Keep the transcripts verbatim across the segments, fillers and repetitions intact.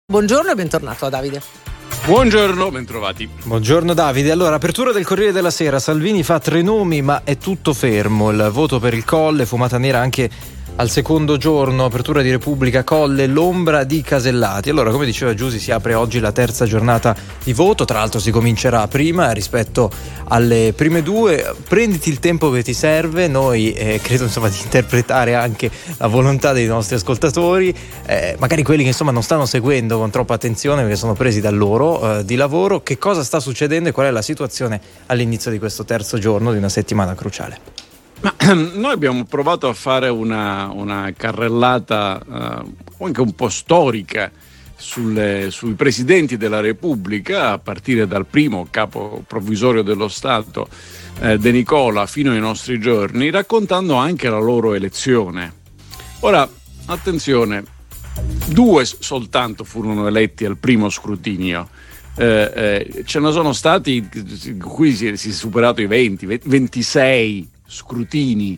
Buongiorno e bentornato a Davide. Buongiorno, bentrovati. Buongiorno Davide. Allora, apertura del Corriere della Sera. Salvini fa tre nomi ma è tutto fermo. Il voto per il Colle, fumata nera anche al secondo giorno. Apertura di Repubblica, Colle, l'ombra di Casellati. Allora, come diceva Giusy, si apre oggi la terza giornata di voto. Tra l'altro si comincerà prima rispetto alle prime due. Prenditi il tempo che ti serve. Noi eh, credo insomma di interpretare anche la volontà dei nostri ascoltatori, eh, magari quelli che insomma non stanno seguendo con troppa attenzione perché sono presi dal loro eh, di lavoro. Che cosa sta succedendo e qual è la situazione all'inizio di questo terzo giorno di una settimana cruciale? Ma noi abbiamo provato a fare una, una carrellata uh, anche un po' storica sulle, sui presidenti della Repubblica, a partire dal primo capo provvisorio dello Stato, eh, De Nicola, fino ai nostri giorni, raccontando anche la loro elezione. Ora, attenzione, due soltanto furono eletti al primo scrutinio. Eh, eh, ce ne sono stati qui si, si è superato i venti, ventisei scrutini.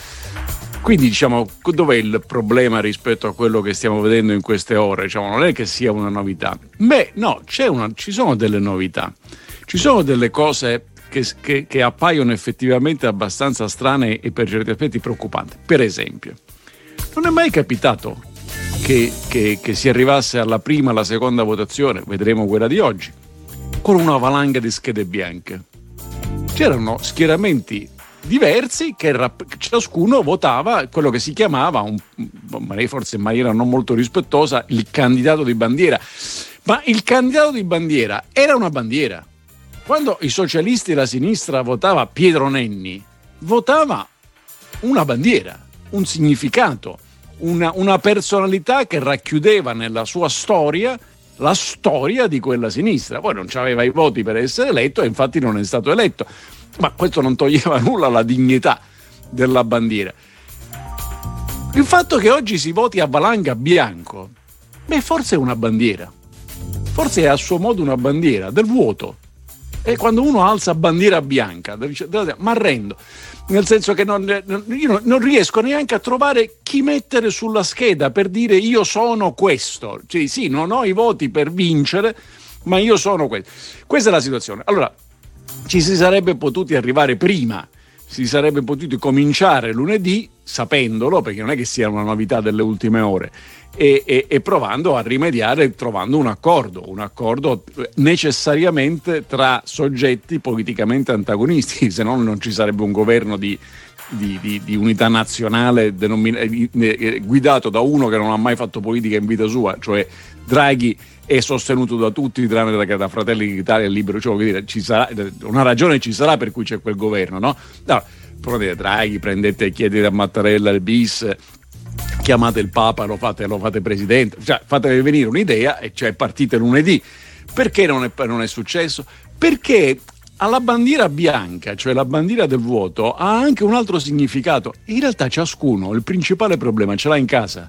Quindi diciamo, dov'è il problema rispetto a quello che stiamo vedendo in queste ore? Diciamo, non è che sia una novità. Beh, no, c'è una, ci sono delle novità. Ci sono delle cose che, che, che appaiono effettivamente abbastanza strane e per certi aspetti preoccupanti. Per esempio, non è mai capitato che, che, che si arrivasse alla prima, alla seconda votazione, vedremo quella di oggi, con una valanga di schede bianche. C'erano schieramenti diversi che rapp- ciascuno votava quello che si chiamava, un, forse in maniera non molto rispettosa, il candidato di bandiera. Ma il candidato di bandiera era una bandiera. Quando i socialisti e la sinistra votava Pietro Nenni, votava una bandiera, un significato, una, una personalità che racchiudeva nella sua storia la storia di quella sinistra. Poi non aveva i voti per essere eletto e infatti non è stato eletto. Ma questo non toglieva nulla alla dignità della bandiera. Il fatto che oggi si voti a valanga bianco, beh, forse è una bandiera. Forse è a suo modo una bandiera del vuoto. E quando uno alza bandiera bianca, mi arrendo. Nel senso che non, io non riesco neanche a trovare chi mettere sulla scheda per dire io sono questo. Cioè, sì, non ho i voti per vincere, ma io sono questo. Questa è la situazione. Allora, ci si sarebbe potuti arrivare prima, si sarebbe potuti cominciare lunedì sapendolo, perché non è che sia una novità delle ultime ore, e, e, e provando a rimediare, trovando un accordo, un accordo necessariamente tra soggetti politicamente antagonisti, se no non ci sarebbe un governo di, di, di, di unità nazionale denomina- guidato da uno che non ha mai fatto politica in vita sua, cioè Draghi, è sostenuto da tutti tranne da, da Fratelli d'Italia e Libero, cioè, dire, ci sarà, una ragione ci sarà per cui c'è quel governo, no? No, prendete Draghi, prendete, chiedete a Mattarella il bis, chiamate il Papa, lo fate, lo fate presidente, cioè fatevi venire un'idea e cioè partite lunedì. Perché non è, non è successo? Perché alla bandiera bianca, cioè la bandiera del vuoto, ha anche un altro significato. In realtà ciascuno il principale problema ce l'ha in casa.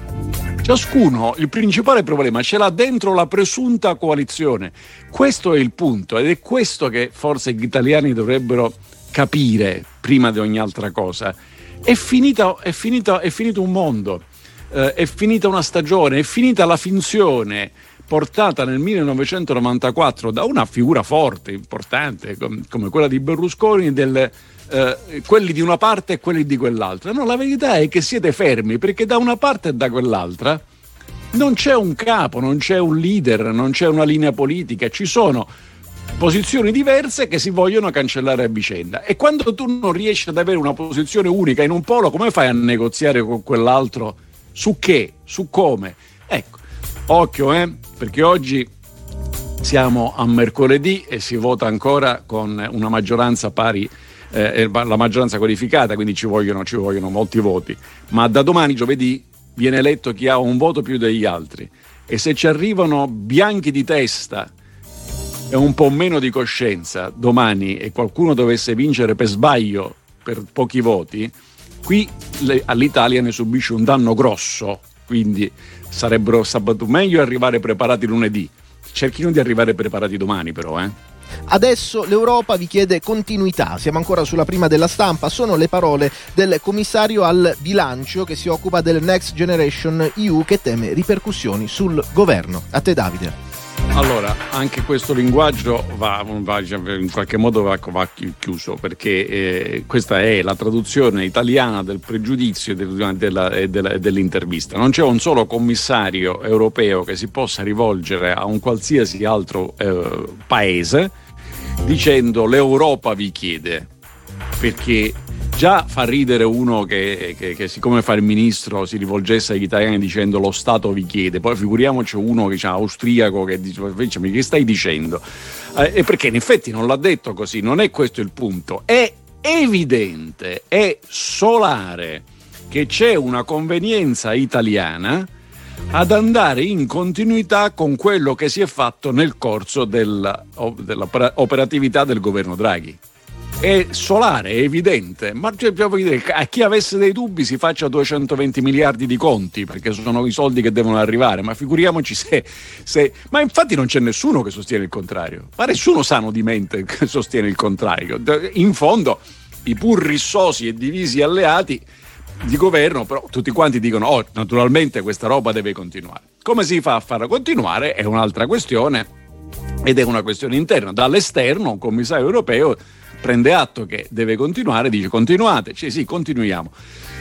Ciascuno il principale problema ce l'ha dentro la presunta coalizione. Questo è il punto ed è questo che forse gli italiani dovrebbero capire prima di ogni altra cosa. È finita, è finita, è finito un mondo, eh, è finita una stagione, è finita la finzione portata nel millenovecentonovantaquattro da una figura forte, importante come quella di Berlusconi, del Uh, quelli di una parte e quelli di quell'altra. No, la verità è che siete fermi perché da una parte e da quell'altra non c'è un capo, non c'è un leader, non c'è una linea politica, ci sono posizioni diverse che si vogliono cancellare a vicenda e quando tu non riesci ad avere una posizione unica in un polo, come fai a negoziare con quell'altro? Su che? Su come? Ecco, occhio eh, perché oggi siamo a mercoledì e si vota ancora con una maggioranza pari, Eh, la maggioranza qualificata, quindi ci vogliono, ci vogliono molti voti, ma da domani giovedì viene eletto chi ha un voto più degli altri e se ci arrivano bianchi di testa e un po' meno di coscienza domani e qualcuno dovesse vincere per sbaglio per pochi voti, qui le, all'Italia ne subisce un danno grosso, quindi sarebbero sabato meglio arrivare preparati lunedì, cerchino di arrivare preparati domani però eh Adesso l'Europa vi chiede continuità. Siamo ancora sulla prima della stampa. Sono le parole del commissario al bilancio che si occupa del Next Generation E U, che teme ripercussioni sul governo. A te, Davide. Allora, anche questo linguaggio va, va in qualche modo va, va chiuso, perché eh, questa è la traduzione italiana del pregiudizio e del, della, della, dell'intervista. Non c'è un solo commissario europeo che si possa rivolgere a un qualsiasi altro eh, paese dicendo l'Europa vi chiede, perché già fa ridere uno che, che, che siccome fa il ministro si rivolgesse agli italiani dicendo lo Stato vi chiede, poi figuriamoci uno che c'ha austriaco che dice che stai dicendo? Eh, e perché in effetti non l'ha detto così, non è questo il punto, è evidente, è solare che c'è una convenienza italiana ad andare in continuità con quello che si è fatto nel corso della, dell'operatività del governo Draghi. È solare, è evidente, ma cioè, a chi avesse dei dubbi si faccia duecentoventi miliardi di conti, perché sono i soldi che devono arrivare, ma figuriamoci se, se... Ma infatti non c'è nessuno che sostiene il contrario, ma nessuno sano di mente che sostiene il contrario. In fondo i pur rissosi e divisi alleati di governo, però tutti quanti dicono oh, naturalmente questa roba deve continuare. Come si fa a farla continuare è un'altra questione, ed è una questione interna. Dall'esterno un commissario europeo prende atto che deve continuare, dice continuate, cioè, sì, continuiamo.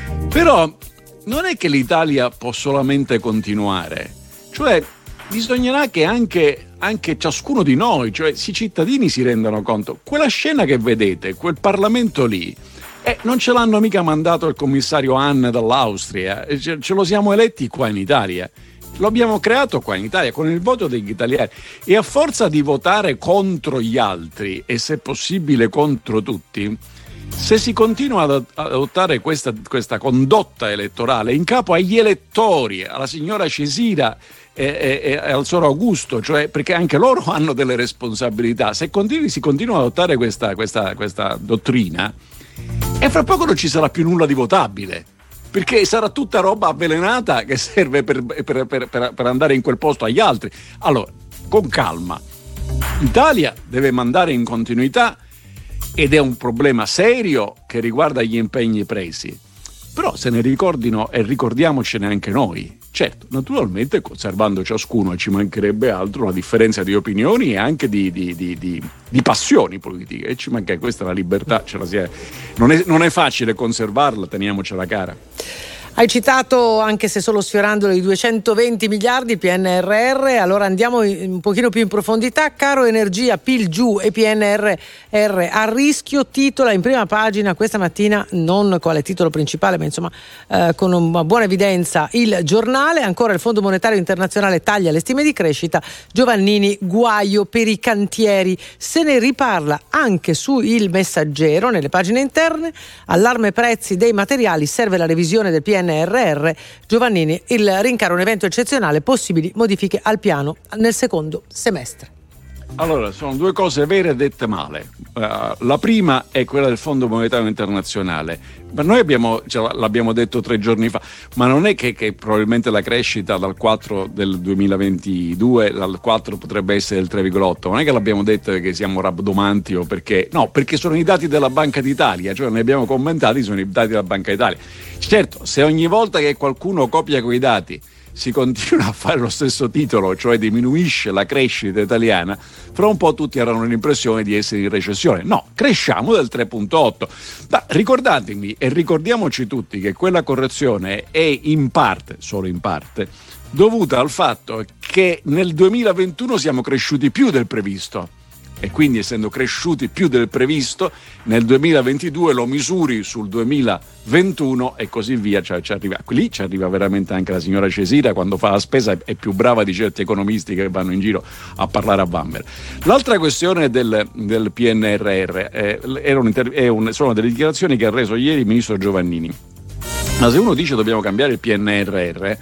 Però non è che l'Italia può solamente continuare, cioè bisognerà che anche, anche ciascuno di noi, cioè i cittadini, si rendano conto. Quella scena che vedete, quel Parlamento lì, eh, non ce l'hanno mica mandato il commissario Hahn dall'Austria, ce, ce lo siamo eletti qua in Italia. Lo abbiamo creato qua in Italia con il voto degli italiani, e a forza di votare contro gli altri e se possibile contro tutti, se si continua ad adottare questa, questa condotta elettorale in capo agli elettori, alla signora Cesira e, e, e al Sor Augusto, cioè perché anche loro hanno delle responsabilità, se continui, si continua ad adottare questa, questa, questa dottrina, e fra poco non ci sarà più nulla di votabile, perché sarà tutta roba avvelenata che serve per, per, per, per andare in quel posto agli altri. Allora, con calma, l'Italia deve mandare in continuità, ed è un problema serio che riguarda gli impegni presi, però se ne ricordino e ricordiamocene anche noi. Certo, naturalmente conservando ciascuno, e ci mancherebbe altro, una differenza di opinioni e anche di, di, di, di, di passioni politiche, e ci manca, questa è la libertà, ce la si è, non, è, non è facile conservarla, teniamocela cara. Hai citato, anche se solo sfiorandolo, i duecentoventi miliardi P N R R, allora andiamo un pochino più in profondità. Caro energia, P I L giù e P N R R a rischio, titola in prima pagina questa mattina, non quale titolo principale, ma insomma eh, con una buona evidenza, il giornale. Ancora il Fondo Monetario Internazionale taglia le stime di crescita, Giovannini guaio per i cantieri. Se ne riparla anche su Il Messaggero, nelle pagine interne. Allarme prezzi dei materiali, serve la revisione del P N R R, Giovannini, il rincaro è un evento eccezionale, possibili modifiche al piano nel secondo semestre. Allora, sono due cose vere dette male. Uh, la prima è quella del Fondo Monetario Internazionale. Ma noi abbiamo, cioè, l'abbiamo detto tre giorni fa, ma non è che, che probabilmente la crescita dal quattro del duemilaventidue, dal quattro potrebbe essere del tre virgola otto, non è che l'abbiamo detto che siamo rabdomanti o perché, no, perché sono i dati della Banca d'Italia, cioè ne abbiamo commentati, sono i dati della Banca d'Italia. Certo, se ogni volta che qualcuno copia quei dati si continua a fare lo stesso titolo, cioè diminuisce la crescita italiana, fra un po' tutti avranno l'impressione di essere in recessione. No, cresciamo del tre virgola otto. Ma ricordatevi e ricordiamoci tutti che quella correzione è in parte, solo in parte, dovuta al fatto che nel duemilaventuno siamo cresciuti più del previsto. E quindi, essendo cresciuti più del previsto, nel duemilaventidue lo misuri sul duemilaventuno e così via. Cioè, ci arriva, lì ci arriva veramente anche la signora Cesira, quando fa la spesa è più brava di certi economisti che vanno in giro a parlare a vanvera. L'altra questione del, del P N R R eh, era un inter- è un, sono delle dichiarazioni che ha reso ieri il ministro Giovannini. Ma se uno dice dobbiamo cambiare il P N R R,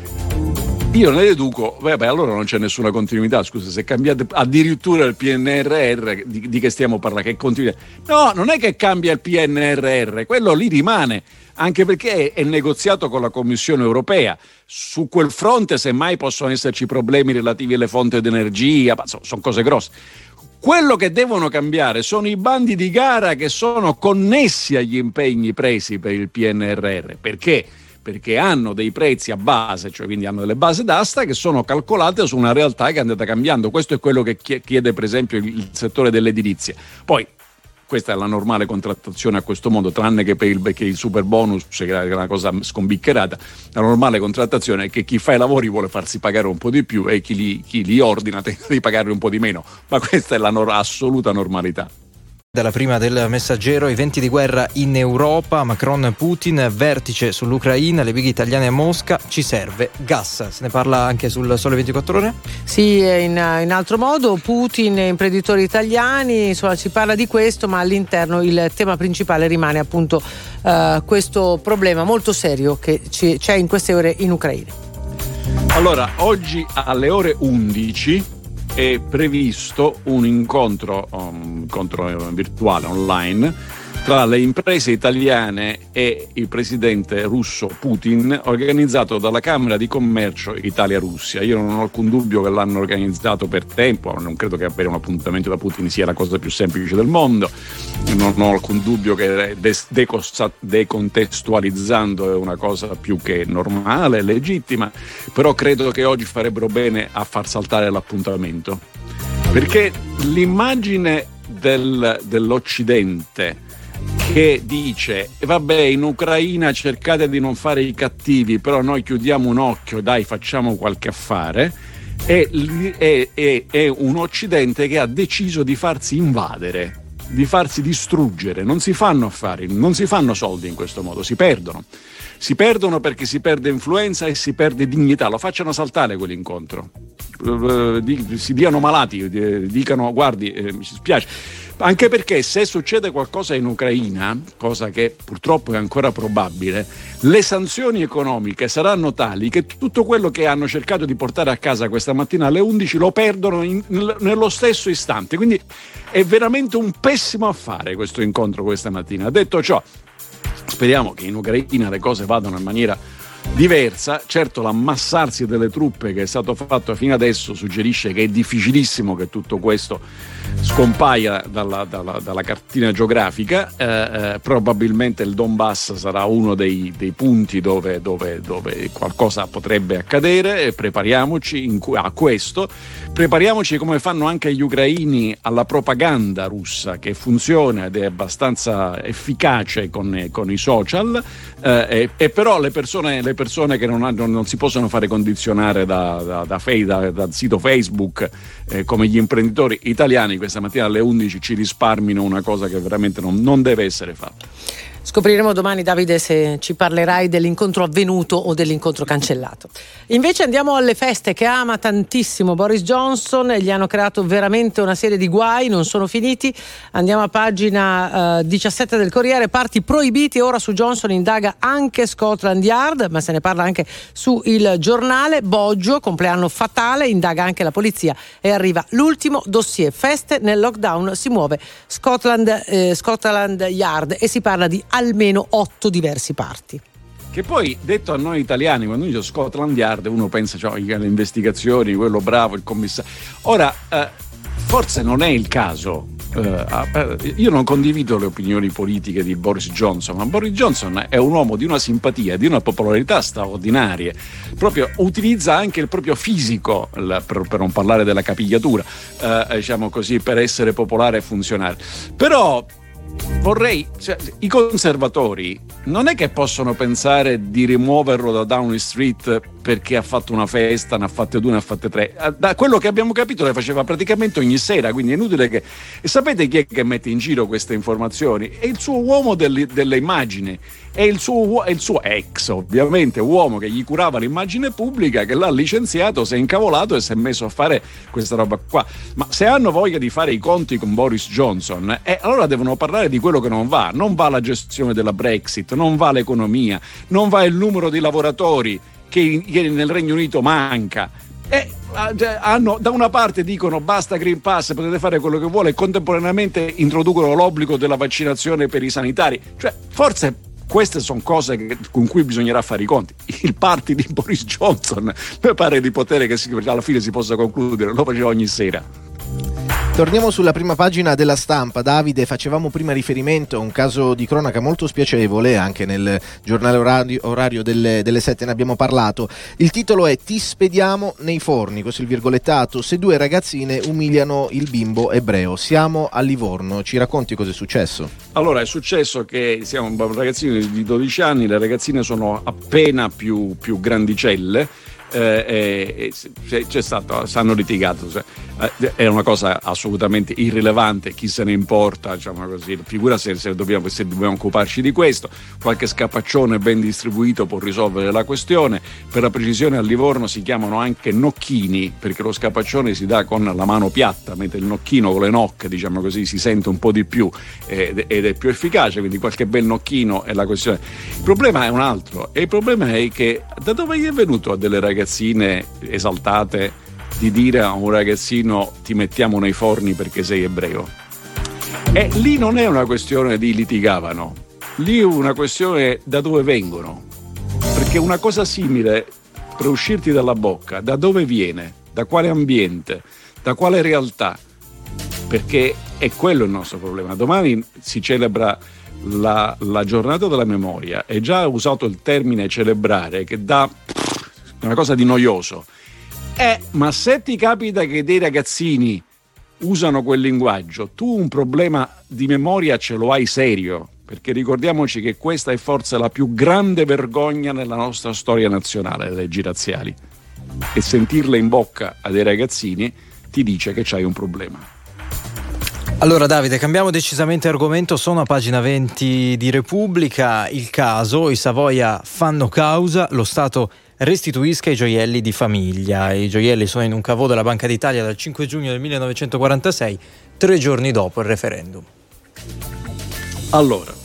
io ne deduco, beh, allora non c'è nessuna continuità. Scusa, se cambiate addirittura il P N R R, di, di che stiamo parlando? Che continuità? No, non è che cambia il P N R R, quello lì rimane, anche perché è, è negoziato con la Commissione europea. Su quel fronte, semmai, possono esserci problemi relativi alle fonti d'energia, ma sono, sono cose grosse. Quello che devono cambiare sono i bandi di gara che sono connessi agli impegni presi per il P N R R. Perché? Perché hanno dei prezzi a base, cioè quindi hanno delle basi d'asta che sono calcolate su una realtà che è andata cambiando. Questo è quello che chiede per esempio il settore dell'edilizia. Poi questa è la normale contrattazione a questo mondo, tranne che per il, perché il super bonus, che è una cosa scombiccherata. La normale contrattazione è che chi fa i lavori vuole farsi pagare un po' di più e chi li, chi li ordina tenta di pagarli un po' di meno, ma questa è la no- assoluta normalità. Dalla prima del Messaggero, i venti di guerra in Europa, Macron Putin, vertice sull'Ucraina, le big italiane a Mosca, ci serve gas. Se ne parla anche sul Sole ventiquattro Ore? Sì, in, in altro modo, Putin e imprenditori italiani, insomma si parla di questo, ma all'interno il tema principale rimane appunto uh, questo problema molto serio che ci, c'è in queste ore in Ucraina. Allora, oggi alle ore undici è previsto un incontro, un incontro virtuale online tra le imprese italiane e il presidente russo Putin, organizzato dalla Camera di Commercio Italia-Russia. Io non ho alcun dubbio che l'hanno organizzato per tempo, non credo che avere un appuntamento da Putin sia la cosa più semplice del mondo, non ho alcun dubbio che decontestualizzando è una cosa più che normale, legittima, però credo che oggi farebbero bene a far saltare l'appuntamento, perché l'immagine del, dell'Occidente che dice vabbè, in Ucraina cercate di non fare i cattivi, però noi chiudiamo un occhio, dai, facciamo qualche affare, è, è, è, è un Occidente che ha deciso di farsi invadere, di farsi distruggere. Non si fanno affari, non si fanno soldi in questo modo, si perdono. Si perdono perché si perde influenza e si perde dignità. Lo facciano saltare quell'incontro, si diano malati, dicano guardi, eh, mi spiace. Anche perché se succede qualcosa in Ucraina, cosa che purtroppo è ancora probabile, le sanzioni economiche saranno tali che tutto quello che hanno cercato di portare a casa questa mattina alle undici lo perdono in, nello stesso istante. Quindi è veramente un pessimo affare questo incontro questa mattina. Detto ciò, speriamo che in Ucraina le cose vadano in maniera diversa. Certo, l'ammassarsi delle truppe che è stato fatto fino adesso suggerisce che è difficilissimo che tutto questo scompaia dalla, dalla, dalla cartina geografica. Eh, eh, probabilmente il Donbass sarà uno dei, dei punti dove, dove, dove qualcosa potrebbe accadere, e prepariamoci in, a questo, prepariamoci come fanno anche gli ucraini alla propaganda russa, che funziona ed è abbastanza efficace con, con i social, eh, e, e però le persone, le persone che non, hanno, non si possono fare condizionare da, da, da, da, da sito Facebook, eh, come gli imprenditori italiani questa mattina alle undici ci risparmino una cosa che veramente non, non deve essere fatta. Scopriremo domani, Davide, se ci parlerai dell'incontro avvenuto o dell'incontro cancellato. Invece andiamo alle feste che ama tantissimo Boris Johnson. Gli hanno creato veramente una serie di guai, non sono finiti. Andiamo a pagina uh, diciassette del Corriere. Parti proibiti, ora su Johnson indaga anche Scotland Yard, ma se ne parla anche su Il Giornale. Boggio, compleanno fatale, indaga anche la polizia e arriva l'ultimo dossier. Feste nel lockdown, si muove Scotland, eh, Scotland Yard e si parla di almeno otto diversi parti. Che poi, detto a noi italiani, quando dice Scotland Yard uno pensa, cioè, alle investigazioni, quello bravo, il commissario. Ora, eh, forse non è il caso. Eh, eh, io non condivido le opinioni politiche di Boris Johnson, ma Boris Johnson è un uomo di una simpatia, di una popolarità straordinarie. Proprio utilizza anche il proprio fisico, la, per, per non parlare della capigliatura, eh, diciamo così, per essere popolare e funzionare. Però vorrei, cioè, i conservatori non è che possono pensare di rimuoverlo da Downing Street perché ha fatto una festa, ne ha fatte due, ne ha fatte tre. Da quello che abbiamo capito le faceva praticamente ogni sera, quindi è inutile che... E sapete chi è che mette in giro queste informazioni? È il suo uomo delle, delle immagini, è il suo, è il suo ex, ovviamente, uomo che gli curava l'immagine pubblica, che l'ha licenziato, si è incavolato e si è messo a fare questa roba qua. Ma se hanno voglia di fare i conti con Boris Johnson, eh, allora devono parlare di quello che non va. Non va la gestione della Brexit, non va l'economia, non va il numero di lavoratori che, che nel Regno Unito manca. E hanno, da una parte dicono basta Green Pass, potete fare quello che vuole, e contemporaneamente introducono l'obbligo della vaccinazione per i sanitari. Cioè, forse queste sono cose che, con cui bisognerà fare i conti. Il party di Boris Johnson mi pare di potere che si, alla fine si possa concludere, lo faceva ogni sera. Torniamo sulla prima pagina della Stampa. Davide, facevamo prima riferimento a un caso di cronaca molto spiacevole, anche nel giornale orario, orario delle, delle sette ne abbiamo parlato. Il titolo è "Ti spediamo nei forni", questo è il virgolettato, "se due ragazzine umiliano il bimbo ebreo". Siamo a Livorno, ci racconti cosa è successo? Allora, è successo che siamo un ragazzino di dodici anni, le ragazzine sono appena più, più grandicelle. Eh, eh, c'è stato, si hanno litigato, cioè, eh, è una cosa assolutamente irrilevante, chi se ne importa, diciamo così, figura se, se, dobbiamo, se dobbiamo occuparci di questo. Qualche scapaccione ben distribuito può risolvere la questione. Per la precisione, a Livorno si chiamano anche nocchini, perché lo scapaccione si dà con la mano piatta, mentre il nocchino con le nocche, diciamo così, si sente un po' di più eh, ed è più efficace, quindi qualche bel nocchino è la questione. Il problema è un altro, e il problema è che da dove gli è venuto a delle ragazzine esaltate di dire a un ragazzino "ti mettiamo nei forni perché sei ebreo"? E lì non è una questione di litigavano, lì è una questione da dove vengono, perché una cosa simile, per uscirti dalla bocca, da dove viene, da quale ambiente, da quale realtà, perché è quello il nostro problema. Domani si celebra la, la giornata della memoria, e già ho usato il termine celebrare, che dà una cosa di noioso. Eh, ma se ti capita che dei ragazzini usano quel linguaggio, tu un problema di memoria ce lo hai serio, perché ricordiamoci che questa è forse la più grande vergogna nella nostra storia nazionale, le leggi razziali, e sentirle in bocca a dei ragazzini ti dice che c'hai un problema. Allora Davide, cambiamo decisamente argomento. Sono a pagina venti di Repubblica il caso, i Savoia fanno causa, lo Stato restituisca i gioielli di famiglia. I gioielli sono in un caveau della Banca d'Italia dal cinque giugno del millenovecentoquarantasei, tre giorni dopo il referendum. Allora,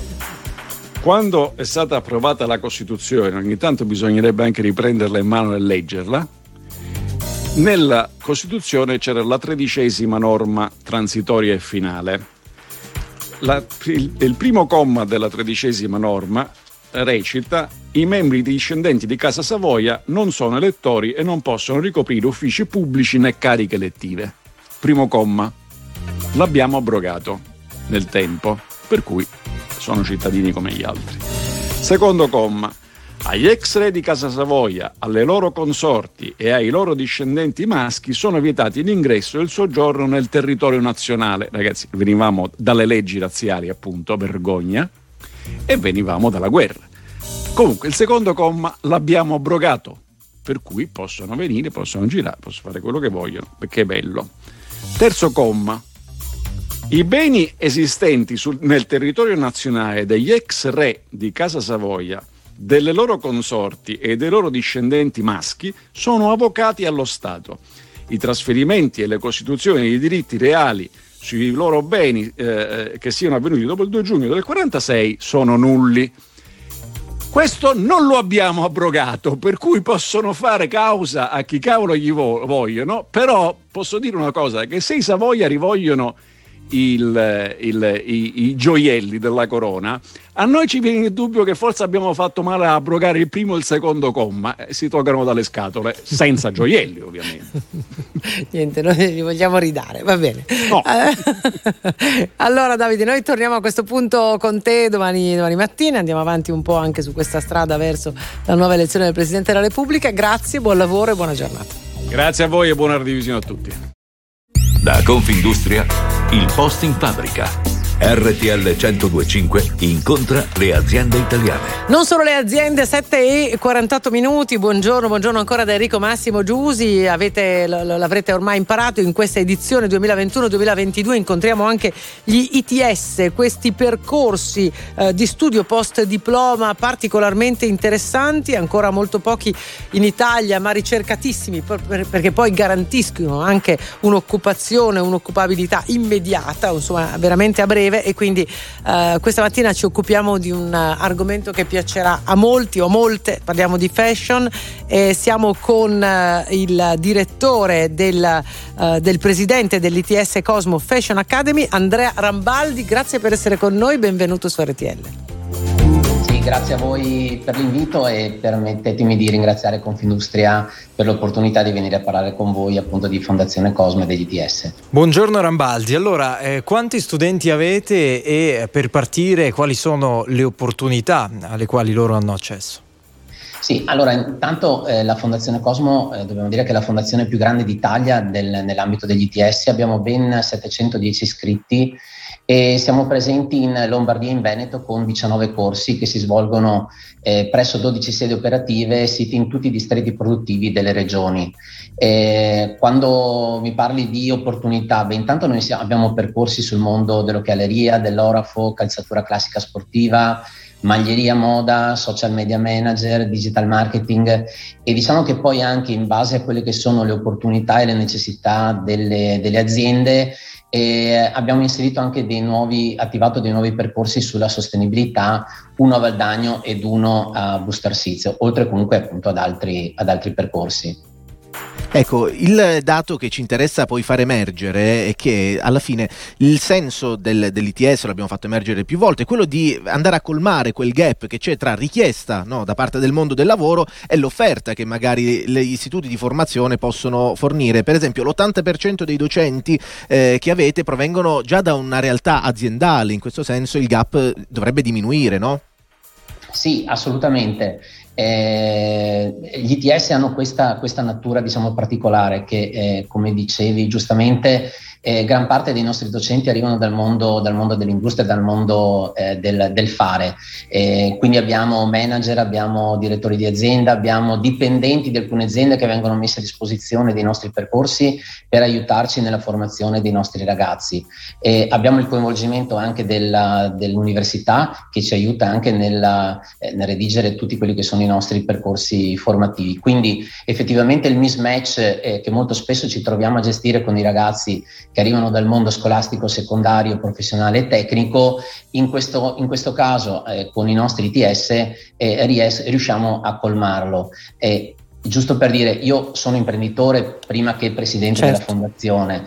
quando è stata approvata la Costituzione, ogni tanto bisognerebbe anche riprenderla in mano e leggerla. Nella Costituzione c'era la tredicesima norma transitoria e finale. La, il, il primo comma della tredicesima norma recita: i membri discendenti di Casa Savoia non sono elettori e non possono ricoprire uffici pubblici né cariche elettive. Primo comma. L'abbiamo abrogato nel tempo, per cui sono cittadini come gli altri. Secondo comma. Agli ex re di Casa Savoia, alle loro consorti e ai loro discendenti maschi sono vietati l'ingresso e il soggiorno nel territorio nazionale. Ragazzi, venivamo dalle leggi razziali, appunto, vergogna, e venivamo dalla guerra. Comunque, il secondo comma l'abbiamo abrogato, per cui possono venire, possono girare, possono fare quello che vogliono, perché è bello. Terzo comma. I beni esistenti sul, nel territorio nazionale degli ex re di Casa Savoia, delle loro consorti e dei loro discendenti maschi sono avocati allo Stato. I trasferimenti e le costituzioni di diritti reali sui loro beni eh, che siano avvenuti dopo il due giugno del quarantasei sono nulli. Questo non lo abbiamo abrogato, per cui possono fare causa a chi cavolo gli vo- vogliono, però posso dire una cosa, che se i Savoia rivogliono Il, il, i, i gioielli della corona, a noi ci viene il dubbio che forse abbiamo fatto male a abrogare il primo e il secondo comma, e si tolgono dalle scatole, senza gioielli ovviamente. Niente, noi li vogliamo ridare, va bene. No. Allora Davide, noi torniamo a questo punto con te domani, domani mattina, andiamo avanti un po' anche su questa strada verso la nuova elezione del Presidente della Repubblica. Grazie, buon lavoro e buona giornata. Grazie a voi e buona revisione a tutti. Da Confindustria, il posto in fabbrica. R T L centodue e cinque incontra le aziende italiane. Non solo le aziende, sette e quarantotto minuti. Buongiorno, buongiorno ancora da Enrico Massimo Giusi. Avete, l'avrete ormai imparato, in questa edizione duemilaventuno duemilaventidue incontriamo anche gli I T S, questi percorsi eh, di studio post diploma particolarmente interessanti, ancora molto pochi in Italia ma ricercatissimi per, per, perché poi garantiscono anche un'occupazione, un'occupabilità immediata, insomma veramente a breve. E quindi uh, questa mattina ci occupiamo di un uh, argomento che piacerà a molti o molte. Parliamo di fashion e siamo con uh, il direttore del, uh, del presidente dell'I T S Cosmo Fashion Academy, Andrea Rambaldi. Grazie per essere con noi, benvenuto su R T L. Sì, grazie a voi per l'invito e permettetemi di ringraziare Confindustria per l'opportunità di venire a parlare con voi appunto di Fondazione Cosmo e degli I T S. Buongiorno Rambaldi, allora eh, quanti studenti avete e per partire quali sono le opportunità alle quali loro hanno accesso? Sì, allora intanto eh, la Fondazione Cosmo, eh, dobbiamo dire che è la fondazione più grande d'Italia del, nell'ambito degli I T S, abbiamo ben settecentodieci iscritti e siamo presenti in Lombardia e in Veneto con diciannove corsi che si svolgono eh, presso dodici sedi operative siti in tutti i distretti produttivi delle regioni. Eh, quando mi parli di opportunità, beh, intanto noi siamo, abbiamo percorsi sul mondo dell'occhialeria, dell'orafo, calzatura classica sportiva, maglieria, moda, social media manager, digital marketing, e diciamo che poi anche in base a quelle che sono le opportunità e le necessità delle, delle aziende e abbiamo inserito anche dei nuovi, attivato dei nuovi percorsi sulla sostenibilità, uno a Valdagno ed uno a Busto Arsizio, oltre comunque appunto ad altri, ad altri percorsi. Ecco, il dato che ci interessa poi far emergere è che alla fine il senso del, dell'I T S, l'abbiamo fatto emergere più volte, è quello di andare a colmare quel gap che c'è tra richiesta, no, da parte del mondo del lavoro e l'offerta che magari gli istituti di formazione possono fornire. Per esempio l'ottanta per cento dei docenti eh, che avete provengono già da una realtà aziendale, in questo senso il gap dovrebbe diminuire, no? Sì, assolutamente. Eh, gli I T S hanno questa, questa natura diciamo particolare che eh, come dicevi giustamente eh, gran parte dei nostri docenti arrivano dal mondo, dal mondo dell'industria, dal mondo eh, del, del fare, eh, quindi abbiamo manager, abbiamo direttori di azienda, abbiamo dipendenti di alcune aziende che vengono messi a disposizione dei nostri percorsi per aiutarci nella formazione dei nostri ragazzi. Eh, abbiamo il coinvolgimento anche della, dell'università che ci aiuta anche nella, eh, nel redigere tutti quelli che sono i nostri percorsi formativi, quindi effettivamente il mismatch eh, che molto spesso ci troviamo a gestire con i ragazzi che arrivano dal mondo scolastico, secondario, professionale e tecnico, in questo, in questo caso eh, con i nostri I T S eh, ries- riusciamo a colmarlo. Eh, Giusto per dire, io sono imprenditore prima che presidente certo. della fondazione,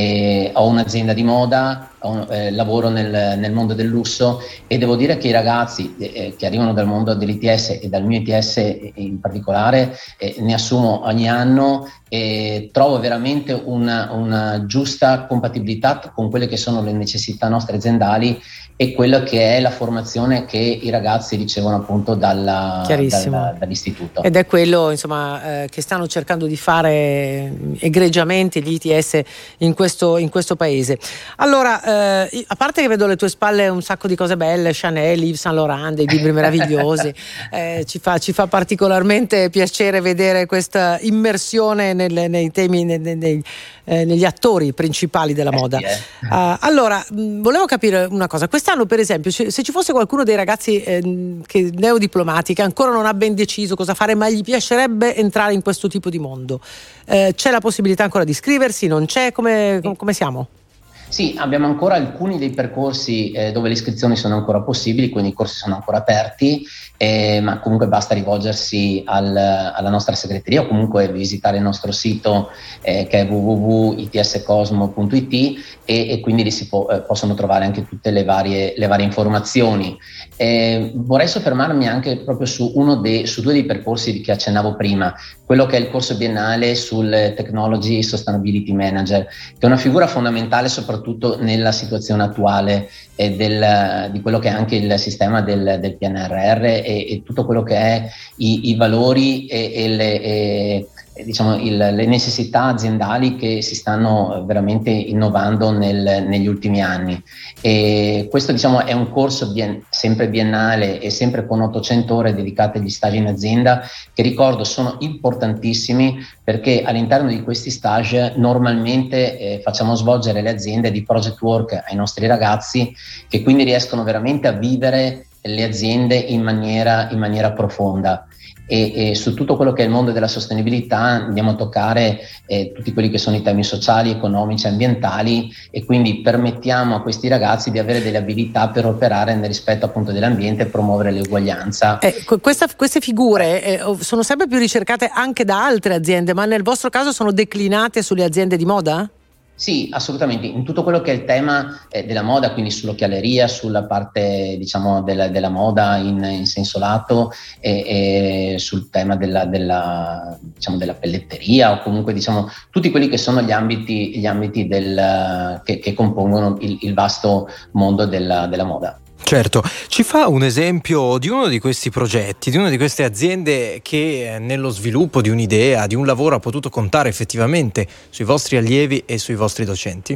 e ho un'azienda di moda, ho, eh, lavoro nel, nel mondo del lusso e devo dire che i ragazzi eh, che arrivano dal mondo dell'I T S e dal mio I T S in particolare eh, ne assumo ogni anno e trovo veramente una, una giusta compatibilità con quelle che sono le necessità nostre aziendali e quella che è la formazione che i ragazzi ricevono appunto dalla, dalla, dall'istituto. Ed è quello insomma eh, che stanno cercando di fare egregiamente gli I T S in questo, in questo paese. Allora, eh, a parte che vedo alle tue spalle un sacco di cose belle, Chanel, Yves Saint Laurent, dei libri meravigliosi, eh, ci, fa, ci fa particolarmente piacere vedere questa immersione nel, nei temi, nei, nei, eh, negli attori principali della moda. Eh sì, eh. Uh, allora, mh, volevo capire una cosa. Quest'anno, per esempio, se ci fosse qualcuno dei ragazzi eh, che neodiplomati che ancora non ha ben deciso cosa fare, ma gli piacerebbe entrare in questo tipo di mondo, eh, c'è la possibilità ancora di iscriversi? Non c'è? Come, come siamo? Sì, abbiamo ancora alcuni dei percorsi eh, dove le iscrizioni sono ancora possibili, quindi i corsi sono ancora aperti, eh, ma comunque basta rivolgersi al, alla nostra segreteria o comunque visitare il nostro sito eh, che è w w w punto i t s cosmo punto i t e, e quindi lì si può, eh, possono trovare anche tutte le varie, le varie informazioni. Eh, vorrei soffermarmi anche proprio su, uno dei, su due dei percorsi che accennavo prima, quello che è il corso biennale sul Technology Sustainability Manager, che è una figura fondamentale soprattutto nella situazione attuale eh, del, di quello che è anche il sistema del, del P N R R e, e tutto quello che è i, i valori e, e le, e, diciamo il, le necessità aziendali che si stanno veramente innovando nel, negli ultimi anni. E questo diciamo è un corso bien, sempre biennale e sempre con ottocento ore dedicate agli stage in azienda, che ricordo sono importantissimi perché all'interno di questi stage normalmente eh, facciamo svolgere le aziende di project work ai nostri ragazzi, che quindi riescono veramente a vivere le aziende in maniera, in maniera profonda. E, e su tutto quello che è il mondo della sostenibilità andiamo a toccare eh, tutti quelli che sono i temi sociali, economici, ambientali, e quindi permettiamo a questi ragazzi di avere delle abilità per operare nel rispetto appunto dell'ambiente e promuovere l'uguaglianza. Eh, questa, queste figure eh, sono sempre più ricercate anche da altre aziende, ma nel vostro caso sono declinate sulle aziende di moda? Sì, assolutamente. In tutto quello che è il tema eh, della moda, quindi sull'occhialeria, sulla parte diciamo della, della moda in, in senso lato e, e sul tema della, della, diciamo, della pelletteria o comunque diciamo tutti quelli che sono gli ambiti, gli ambiti del, che, che compongono il, il vasto mondo della, della moda. Certo, ci fa un esempio di uno di questi progetti, di una di queste aziende che nello sviluppo di un'idea, di un lavoro ha potuto contare effettivamente sui vostri allievi e sui vostri docenti?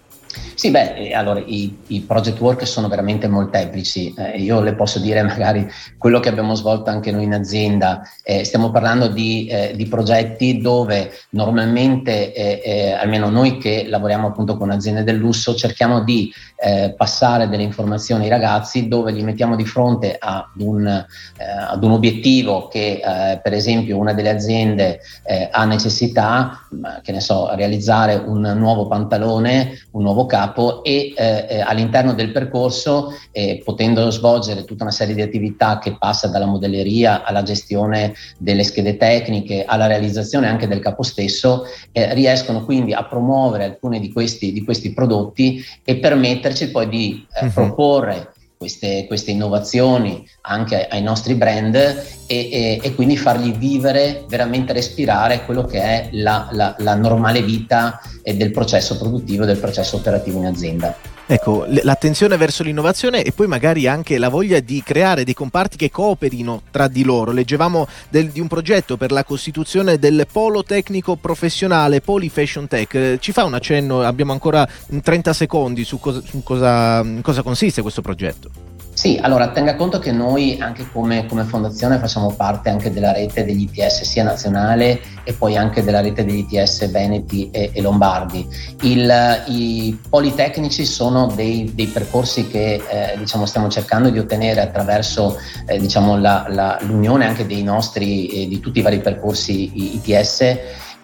Sì, beh, allora i, i project work sono veramente molteplici. Eh, io le posso dire magari quello che abbiamo svolto anche noi in azienda. Eh, stiamo parlando di, eh, di progetti dove normalmente, eh, eh, almeno noi che lavoriamo appunto con aziende del lusso, cerchiamo di eh, passare delle informazioni ai ragazzi dove li mettiamo di fronte ad un, eh, ad un obiettivo che eh, per esempio una delle aziende eh, ha necessità, che ne so, realizzare un nuovo pantalone, un nuovo capo e eh, all'interno del percorso eh, potendo svolgere tutta una serie di attività che passa dalla modelleria alla gestione delle schede tecniche alla realizzazione anche del capo stesso, eh, riescono quindi a promuovere alcuni di questi, di questi prodotti e permetterci poi di eh, uh-huh. proporre Queste, queste innovazioni anche ai nostri brand e, e, e quindi fargli vivere, veramente respirare quello che è la, la, la normale vita del processo produttivo, del processo operativo in azienda. Ecco, l'attenzione verso l'innovazione e poi magari anche la voglia di creare dei comparti che cooperino tra di loro. Leggevamo del, di un progetto per la costituzione del polo tecnico professionale Poli Fashion Tech. Ci fa un accenno, abbiamo ancora trenta secondi su cosa, su cosa, cosa consiste questo progetto? Sì, allora tenga conto che noi anche come, come fondazione facciamo parte anche della rete degli I T S sia nazionale e poi anche della rete degli I T S veneti e, e lombardi. Il, I politecnici sono dei, dei percorsi che eh, diciamo stiamo cercando di ottenere attraverso eh, diciamo la, la, l'unione anche dei nostri, eh, di tutti i vari percorsi I T S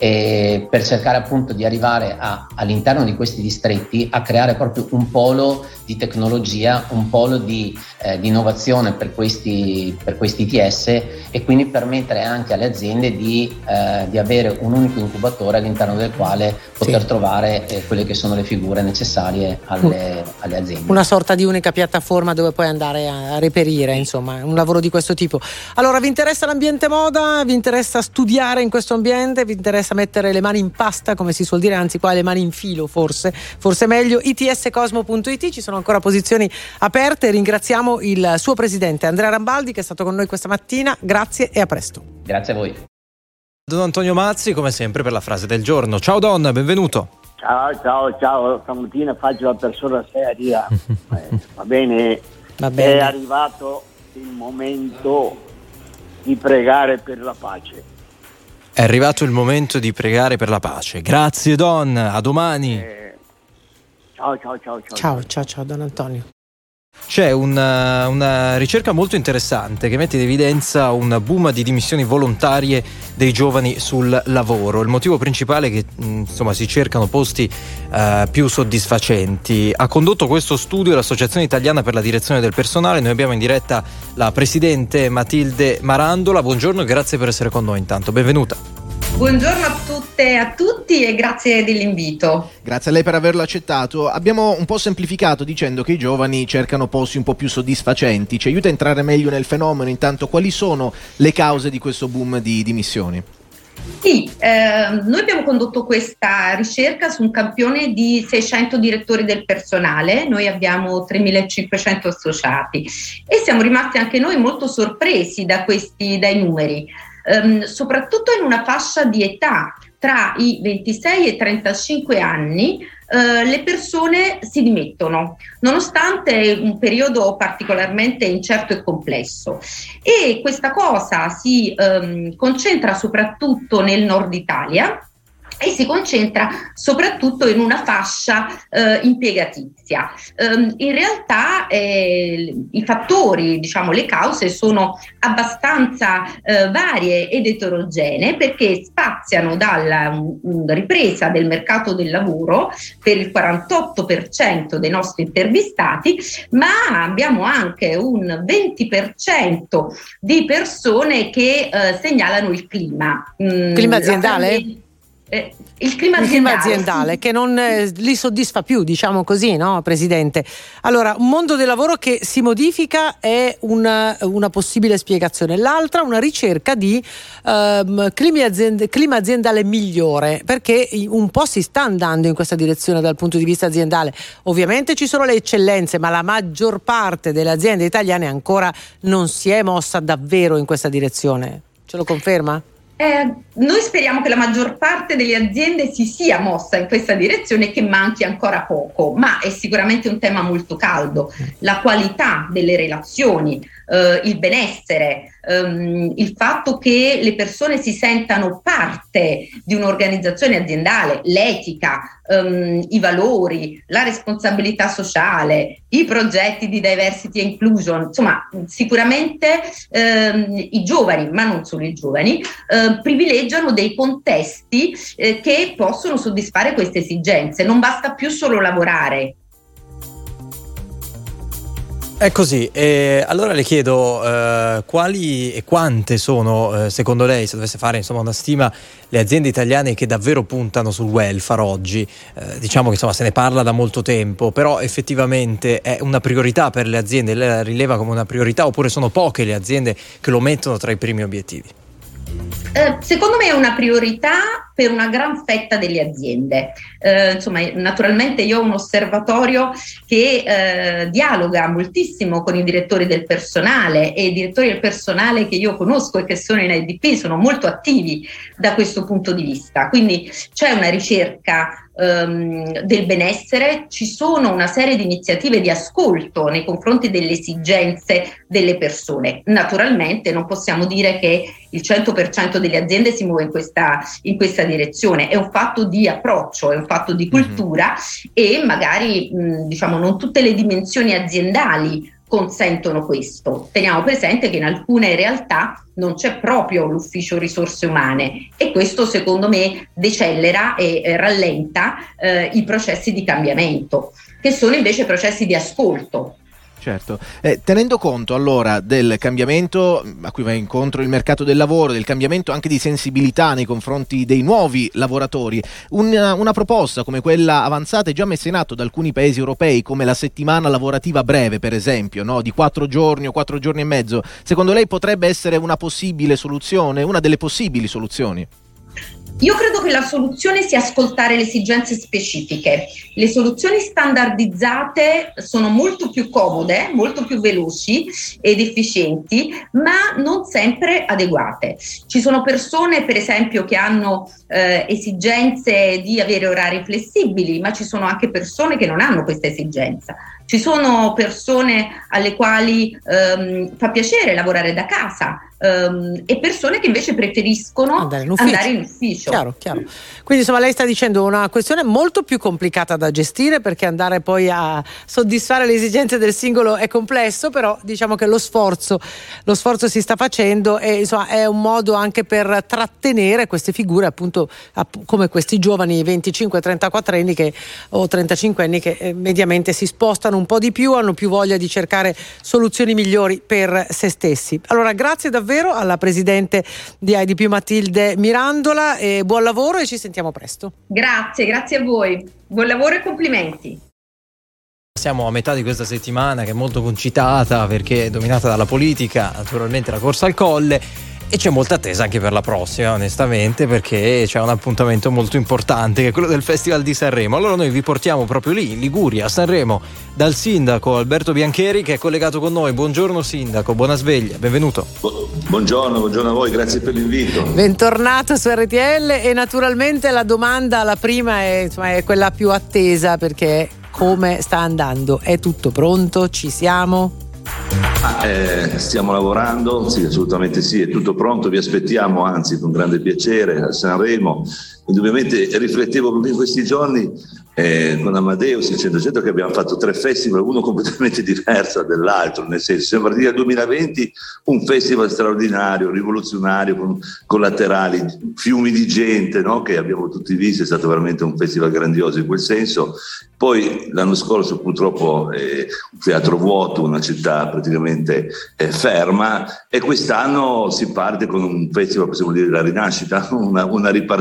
eh, per cercare appunto di arrivare a, all'interno di questi distretti a creare proprio un polo di tecnologia, un polo di, eh, di innovazione per questi, per questi I T S e quindi permettere anche alle aziende di, eh, di avere un unico incubatore all'interno del quale poter sì. trovare eh, quelle che sono le figure necessarie alle, alle aziende. Una sorta di unica piattaforma dove poi andare a reperire, insomma, un lavoro di questo tipo. Allora, vi interessa l'ambiente moda? Vi interessa studiare in questo ambiente? Vi interessa mettere le mani in pasta, come si suol dire, anzi qua le mani in filo forse, forse meglio? I T S Cosmo punto it, ci sono ancora posizioni aperte. Ringraziamo il suo presidente Andrea Rambaldi che è stato con noi questa mattina. Grazie e a presto. Grazie a voi. Don Antonio Mazzi, come sempre, per la frase del giorno. Ciao Don, benvenuto. Ciao, ciao, ciao. Stamattina faccio la persona seria. eh, va bene. Va bene. È arrivato il momento di pregare per la pace. È arrivato il momento di pregare per la pace. Grazie Don, a domani. Eh, ciao, ciao, ciao, ciao. Ciao, ciao, ciao Don Antonio. C'è una, una ricerca molto interessante che mette in evidenza un boom di dimissioni volontarie dei giovani sul lavoro. Il motivo principale è che insomma si cercano posti uh, più soddisfacenti. Ha condotto questo studio l'Associazione Italiana per la Direzione del Personale. Noi abbiamo in diretta la presidente Matilde Marandola. Buongiorno e grazie per essere con noi intanto. Benvenuta. Buongiorno a tutte e a tutti e grazie dell'invito. Grazie a lei per averlo accettato. Abbiamo un po' semplificato dicendo che i giovani cercano posti un po' più soddisfacenti. Ci aiuta a entrare meglio nel fenomeno. Intanto, quali sono le cause di questo boom di dimissioni? Sì, eh, noi abbiamo condotto questa ricerca su un campione di seicento direttori del personale, noi abbiamo tremilacinquecento associati e siamo rimasti anche noi molto sorpresi da questi, dai numeri. Um, soprattutto in una fascia di età tra i ventisei e i trentacinque anni uh, le persone si dimettono nonostante un periodo particolarmente incerto e complesso e questa cosa si um, concentra soprattutto nel nord Italia e si concentra soprattutto in una fascia eh, impiegatizia. Um, in realtà eh, i fattori, diciamo le cause, sono abbastanza eh, varie ed eterogenee perché spaziano dalla um, ripresa del mercato del lavoro per il quarantotto per cento dei nostri intervistati, ma abbiamo anche un venti per cento di persone che eh, segnalano il clima. Mm, clima aziendale? Eh, il clima il aziendale, clima aziendale che non eh, li soddisfa più, diciamo così, no, Presidente? Allora, un mondo del lavoro che si modifica è una, una possibile spiegazione. L'altra, una ricerca di ehm, clima, aziend- clima aziendale migliore, perché un po' si sta andando in questa direzione dal punto di vista aziendale. Ovviamente ci sono le eccellenze, ma la maggior parte delle aziende italiane ancora non si è mossa davvero in questa direzione. Ce lo conferma? Eh, noi speriamo che la maggior parte delle aziende si sia mossa in questa direzione e che manchi ancora poco, ma è sicuramente un tema molto caldo. La qualità delle relazioni, eh, il benessere, ehm, il fatto che le persone si sentano parte di un'organizzazione aziendale, l'etica, ehm, i valori, la responsabilità sociale, i progetti di diversity e inclusion, insomma sicuramente ehm, i giovani, ma non solo i giovani, eh, privilegiano dei contesti eh, che possono soddisfare queste esigenze. Non basta più solo lavorare. È così, e allora le chiedo eh, quali e quante sono, eh, secondo lei, se dovesse fare insomma una stima, le aziende italiane che davvero puntano sul welfare oggi? Eh, diciamo che insomma se ne parla da molto tempo, però effettivamente è una priorità per le aziende, lei la rileva come una priorità, oppure sono poche le aziende che lo mettono tra i primi obiettivi? Eh, secondo me è una priorità per una gran fetta delle aziende. Eh, insomma, naturalmente io ho un osservatorio che eh, dialoga moltissimo con i direttori del personale, e i direttori del personale che io conosco e che sono in I D P sono molto attivi da questo punto di vista. Quindi c'è una ricerca ehm, del benessere, ci sono una serie di iniziative di ascolto nei confronti delle esigenze delle persone. Naturalmente non possiamo dire che il cento per cento delle aziende si muove in questa, in questa direzione, è un fatto di approccio, è un fatto di cultura, mm-hmm. e magari mh, diciamo non tutte le dimensioni aziendali consentono questo. Teniamo presente che in alcune realtà non c'è proprio l'ufficio risorse umane, e questo secondo me decelera e eh, rallenta eh, i processi di cambiamento, che sono invece processi di ascolto. Certo, eh, tenendo conto allora del cambiamento a cui va incontro il mercato del lavoro, del cambiamento anche di sensibilità nei confronti dei nuovi lavoratori, una, una proposta come quella avanzata e già messa in atto da alcuni paesi europei, come la settimana lavorativa breve per esempio, no? Di quattro giorni o quattro giorni e mezzo, secondo lei potrebbe essere una possibile soluzione, una delle possibili soluzioni? Io credo che la soluzione sia ascoltare le esigenze specifiche. Le soluzioni standardizzate sono molto più comode, molto più veloci ed efficienti, ma non sempre adeguate. Ci sono persone, per esempio, che hanno eh, esigenze di avere orari flessibili, ma ci sono anche persone che non hanno questa esigenza. Ci sono persone alle quali ehm, fa piacere lavorare da casa, ehm, e persone che invece preferiscono andare in ufficio. Andare in ufficio. Chiaro, chiaro. Quindi insomma lei sta dicendo una questione molto più complicata da gestire, perché andare poi a soddisfare le esigenze del singolo è complesso, però diciamo che lo sforzo, lo sforzo si sta facendo, e insomma è un modo anche per trattenere queste figure appunto app- come questi giovani venticinque trentaquattro anni che, o trentacinque anni che eh, mediamente si spostano un po' di più, hanno più voglia di cercare soluzioni migliori per se stessi. Allora grazie davvero alla presidente di I D P Matilde Mirandola, e buon lavoro e ci sentiamo presto. Grazie, grazie a voi, buon lavoro e complimenti. Siamo a metà di questa settimana che è molto concitata perché è dominata dalla politica, naturalmente la corsa al colle, e c'è molta attesa anche per la prossima, onestamente, perché c'è un appuntamento molto importante che è quello del Festival di Sanremo. Allora noi vi portiamo proprio lì, in Liguria, a Sanremo, dal sindaco Alberto Biancheri, che è collegato con noi. Buongiorno sindaco, buona sveglia, benvenuto. Buongiorno, buongiorno a voi, grazie per l'invito. Bentornato su R T L, e naturalmente la domanda, la prima è, insomma, è quella più attesa, perché come sta andando? È tutto pronto? Ci siamo? Ah, eh, stiamo lavorando, sì, assolutamente sì, è tutto pronto, vi aspettiamo, anzi con grande piacere a Sanremo. Indubbiamente riflettevo proprio in questi giorni eh, con Amadeus il Centocento che abbiamo fatto tre festival, uno completamente diverso dall'altro, nel senso siamo partiti dal duemilaventi, un festival straordinario, rivoluzionario, con collaterali, fiumi di gente, no? Che abbiamo tutti visto, è stato veramente un festival grandioso in quel senso. Poi l'anno scorso purtroppo eh, un teatro vuoto, una città praticamente eh, ferma, e quest'anno si parte con un festival, possiamo dire la rinascita, una, una ripartenza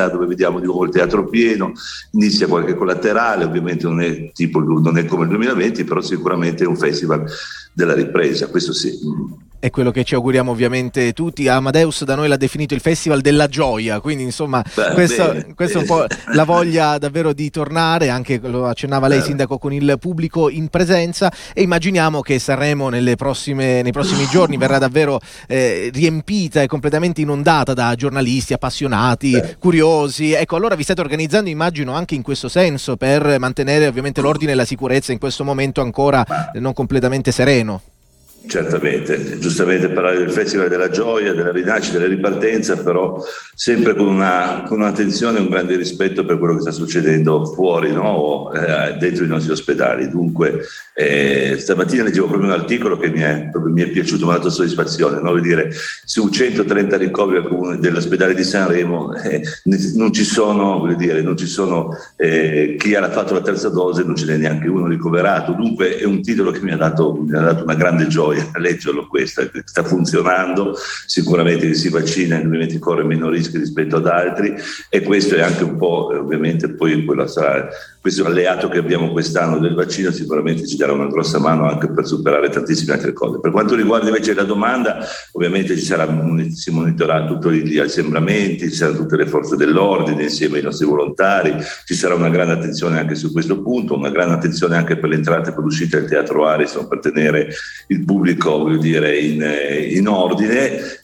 realtà dove vediamo di nuovo il teatro pieno, inizia qualche collaterale, ovviamente non è, tipo, non è come il duemilaventi, però sicuramente è un festival della ripresa, questo sì. È quello che ci auguriamo ovviamente tutti. Amadeus da noi l'ha definito il festival della gioia, quindi insomma Beh, questo, bene, questo bene. è un po' la voglia davvero di tornare, anche lo accennava lei, sindaco, con il pubblico in presenza, e immaginiamo che Sanremo nelle prossime, nei prossimi giorni verrà davvero eh, riempita e completamente inondata da giornalisti appassionati, Beh. curiosi. Ecco, allora vi state organizzando, immagino, anche in questo senso, per mantenere ovviamente l'ordine e la sicurezza in questo momento ancora non completamente sereno. Certamente, giustamente parlare del Festival della Gioia, della rinascita, della ripartenza, però sempre con, una, con un'attenzione e un grande rispetto per quello che sta succedendo fuori, no? eh, dentro i nostri ospedali. Dunque, eh, stamattina leggevo proprio un articolo che mi è, proprio, mi è piaciuto, mi ha dato soddisfazione, no? Dire, su centotrenta ricoveri al comune dell'ospedale di Sanremo eh, non ci sono, voglio dire, non ci sono eh, chi ha fatto la terza dose, non ce n'è neanche uno ricoverato. Dunque è un titolo che mi ha dato, mi ha dato una grande gioia a leggerlo. Questa sta funzionando, sicuramente chi si vaccina ovviamente corre meno rischi rispetto ad altri, e questo è anche un po' ovviamente poi quella sarà, questo alleato che abbiamo quest'anno del vaccino sicuramente ci darà una grossa mano anche per superare tantissime altre cose. Per quanto riguarda invece la domanda, ovviamente ci sarà, si monitorerà tutti gli assembramenti, ci saranno tutte le forze dell'ordine insieme ai nostri volontari, ci sarà una grande attenzione anche su questo punto, una grande attenzione anche per le entrate e per l'uscita del teatro Ariston, per tenere il pubblico, voglio dire, in, in ordine.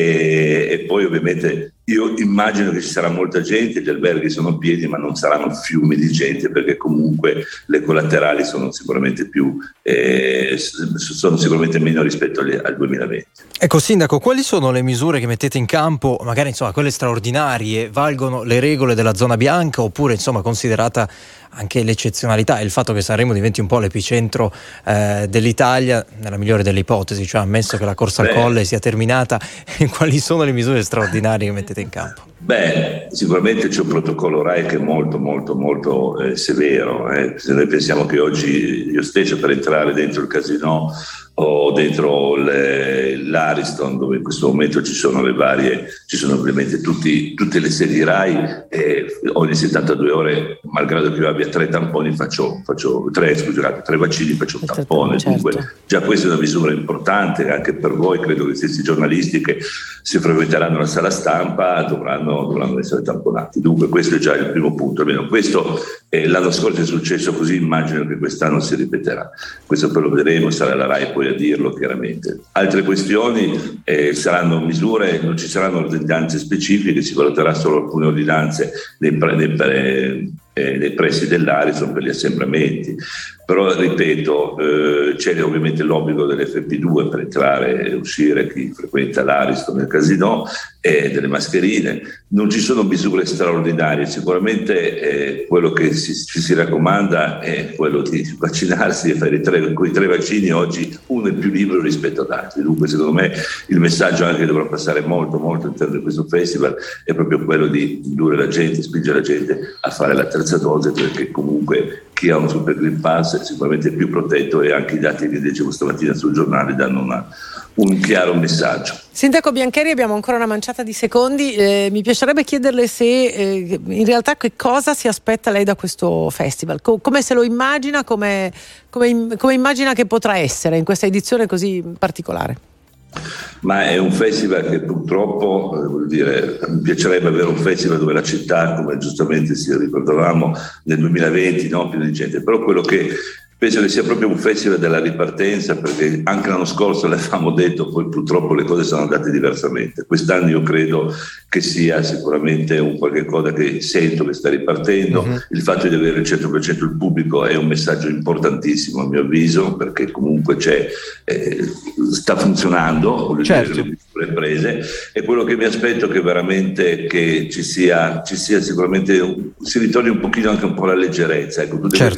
E, e poi ovviamente io immagino che ci sarà molta gente, gli alberghi sono pieni, ma non saranno fiumi di gente, perché comunque le collaterali sono sicuramente più eh, sono sicuramente meno rispetto agli, al duemilaventi. Ecco, sindaco, quali sono le misure che mettete in campo? Magari insomma quelle straordinarie, valgono le regole della zona bianca, oppure insomma considerata anche l'eccezionalità e il fatto che Sanremo diventi un po' l'epicentro eh, dell'Italia, nella migliore delle ipotesi, cioè ammesso che la corsa al Beh. colle sia terminata, quali sono le misure straordinarie che mettete in campo? Beh, sicuramente c'è un protocollo R A I che è molto molto molto eh, severo. Eh. Se noi pensiamo che oggi io stesso per entrare dentro il casino o dentro le, l'Ariston, dove in questo momento ci sono le varie, ci sono ovviamente tutti, tutte le sedi R A I, e ogni settantadue ore, malgrado che io abbia tre tamponi, faccio, faccio tre, scusate, tre vaccini, faccio un tampone. Certo. Dunque già questa è una misura importante anche per voi. Credo che gli stessi giornalisti che si frequenteranno la sala stampa dovranno, dovranno essere tamponati. Dunque questo è già il primo punto. Almeno questo eh, l'anno scorso è successo così, immagino che quest'anno si ripeterà. Questo poi lo vedremo, sarà la R A I poi a dirlo chiaramente. Altre questioni eh, saranno misure, non ci saranno ordinanze specifiche, si valuterà solo alcune ordinanze nei, nei, nei, nei pressi dell'Ariston per gli assembramenti. Però ripeto, eh, c'è ovviamente l'obbligo dell'F P due per entrare e uscire, chi frequenta l'Ariston nel casino, e delle mascherine. Non ci sono misure straordinarie, sicuramente eh, quello che si, ci si raccomanda è quello di vaccinarsi e fare i tre, con i tre vaccini oggi uno è più libero rispetto ad altri. Dunque secondo me il messaggio anche che dovrà passare molto molto all'interno di questo festival è proprio quello di indurre la gente, spingere la gente a fare la terza dose, perché comunque chi ha un super green pass è sicuramente più protetto, e anche i dati che leggevo stamattina sul giornale danno una, un chiaro messaggio. Sindaco Biancheri, abbiamo ancora una manciata di secondi, eh, mi piacerebbe chiederle se eh, in realtà che cosa si aspetta lei da questo festival, Co- come se lo immagina, come, come, come immagina che potrà essere in questa edizione così particolare. Ma è un festival che purtroppo, eh, vuol dire, mi piacerebbe avere un festival dove la città, come giustamente si ricordavamo nel duemilaventi, no, più di gente, però quello che penso che sia proprio un festival della ripartenza, perché anche l'anno scorso l'avevamo detto, poi purtroppo le cose sono andate diversamente. Quest'anno io credo che sia sicuramente un qualche cosa che sento che sta ripartendo. Uh-huh. Il fatto di avere il cento per cento il pubblico è un messaggio importantissimo a mio avviso, perché comunque c'è, eh, sta funzionando, certo. dire, le misure prese, e quello che mi aspetto è che veramente che ci sia, ci sia sicuramente, si ritorni un pochino anche un po' la leggerezza. Ecco, tutte certo.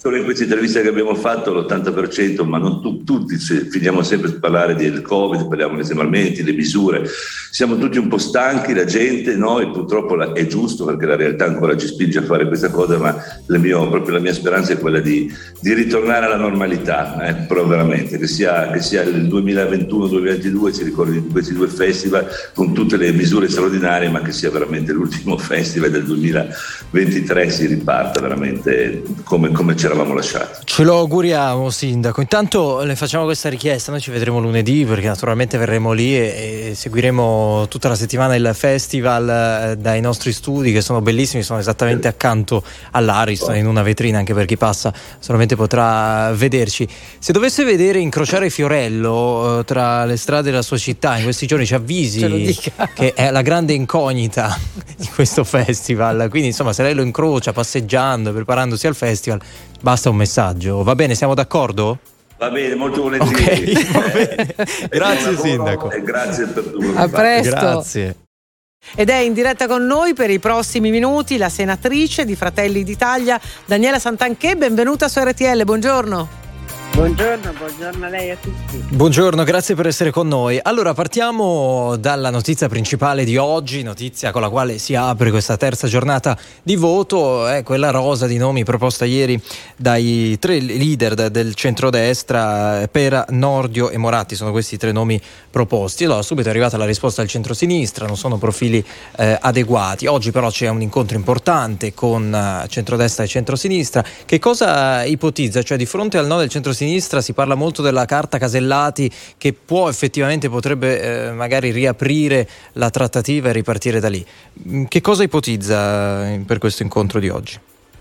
Solo in queste interviste che abbiamo fatto l'ottanta per cento, ma non tu, tutti, finiamo sempre a parlare del Covid, parliamo dei segnalmenti, le misure. Siamo tutti un po' stanchi, la gente, no? E purtroppo la, è giusto perché la realtà ancora ci spinge a fare questa cosa, ma la mia, proprio la mia speranza è quella di, di ritornare alla normalità, eh? Però veramente, che sia, che sia il duemilaventuno duemilaventidue, si ricordi di questi due festival con tutte le misure straordinarie, ma che sia veramente l'ultimo festival del duemilaventitré, si riparta veramente come, come c'era avevamo lasciato. Ce lo auguriamo, sindaco. Intanto le facciamo questa richiesta, noi ci vedremo lunedì perché naturalmente verremo lì e, e seguiremo tutta la settimana il festival eh, dai nostri studi che sono bellissimi, sono esattamente accanto all'Ariston, in una vetrina, anche per chi passa solamente potrà vederci. Se dovesse vedere incrociare Fiorello eh, tra le strade della sua città in questi giorni, ci avvisi che è la grande incognita di questo festival, quindi insomma se lei lo incrocia passeggiando, preparandosi al festival, basta un messaggio, va bene? Siamo d'accordo? Va bene, molto volentieri. Okay, va bene. Grazie sindaco. E grazie per tutto. A presto. Grazie. Ed è in diretta con noi per i prossimi minuti la senatrice di Fratelli d'Italia Daniela Santanchè. Benvenuta su R T L, buongiorno. Buongiorno, buongiorno a lei e a tutti. Buongiorno, grazie per essere con noi. Allora, partiamo dalla notizia principale di oggi, notizia con la quale si apre questa terza giornata di voto, è quella rosa di nomi proposta ieri dai tre leader del centrodestra, Pera, Nordio e Moratti, sono questi i tre nomi proposti. Allora, subito è arrivata la risposta del centrosinistra, non sono profili eh, adeguati. Oggi però c'è un incontro importante con uh, centrodestra e centrosinistra. Che cosa ipotizza? Cioè, di fronte al no del centrosinistra si parla molto della carta Casellati che può effettivamente potrebbe eh, magari riaprire la trattativa e ripartire da lì. Che cosa ipotizza eh, per questo incontro di oggi?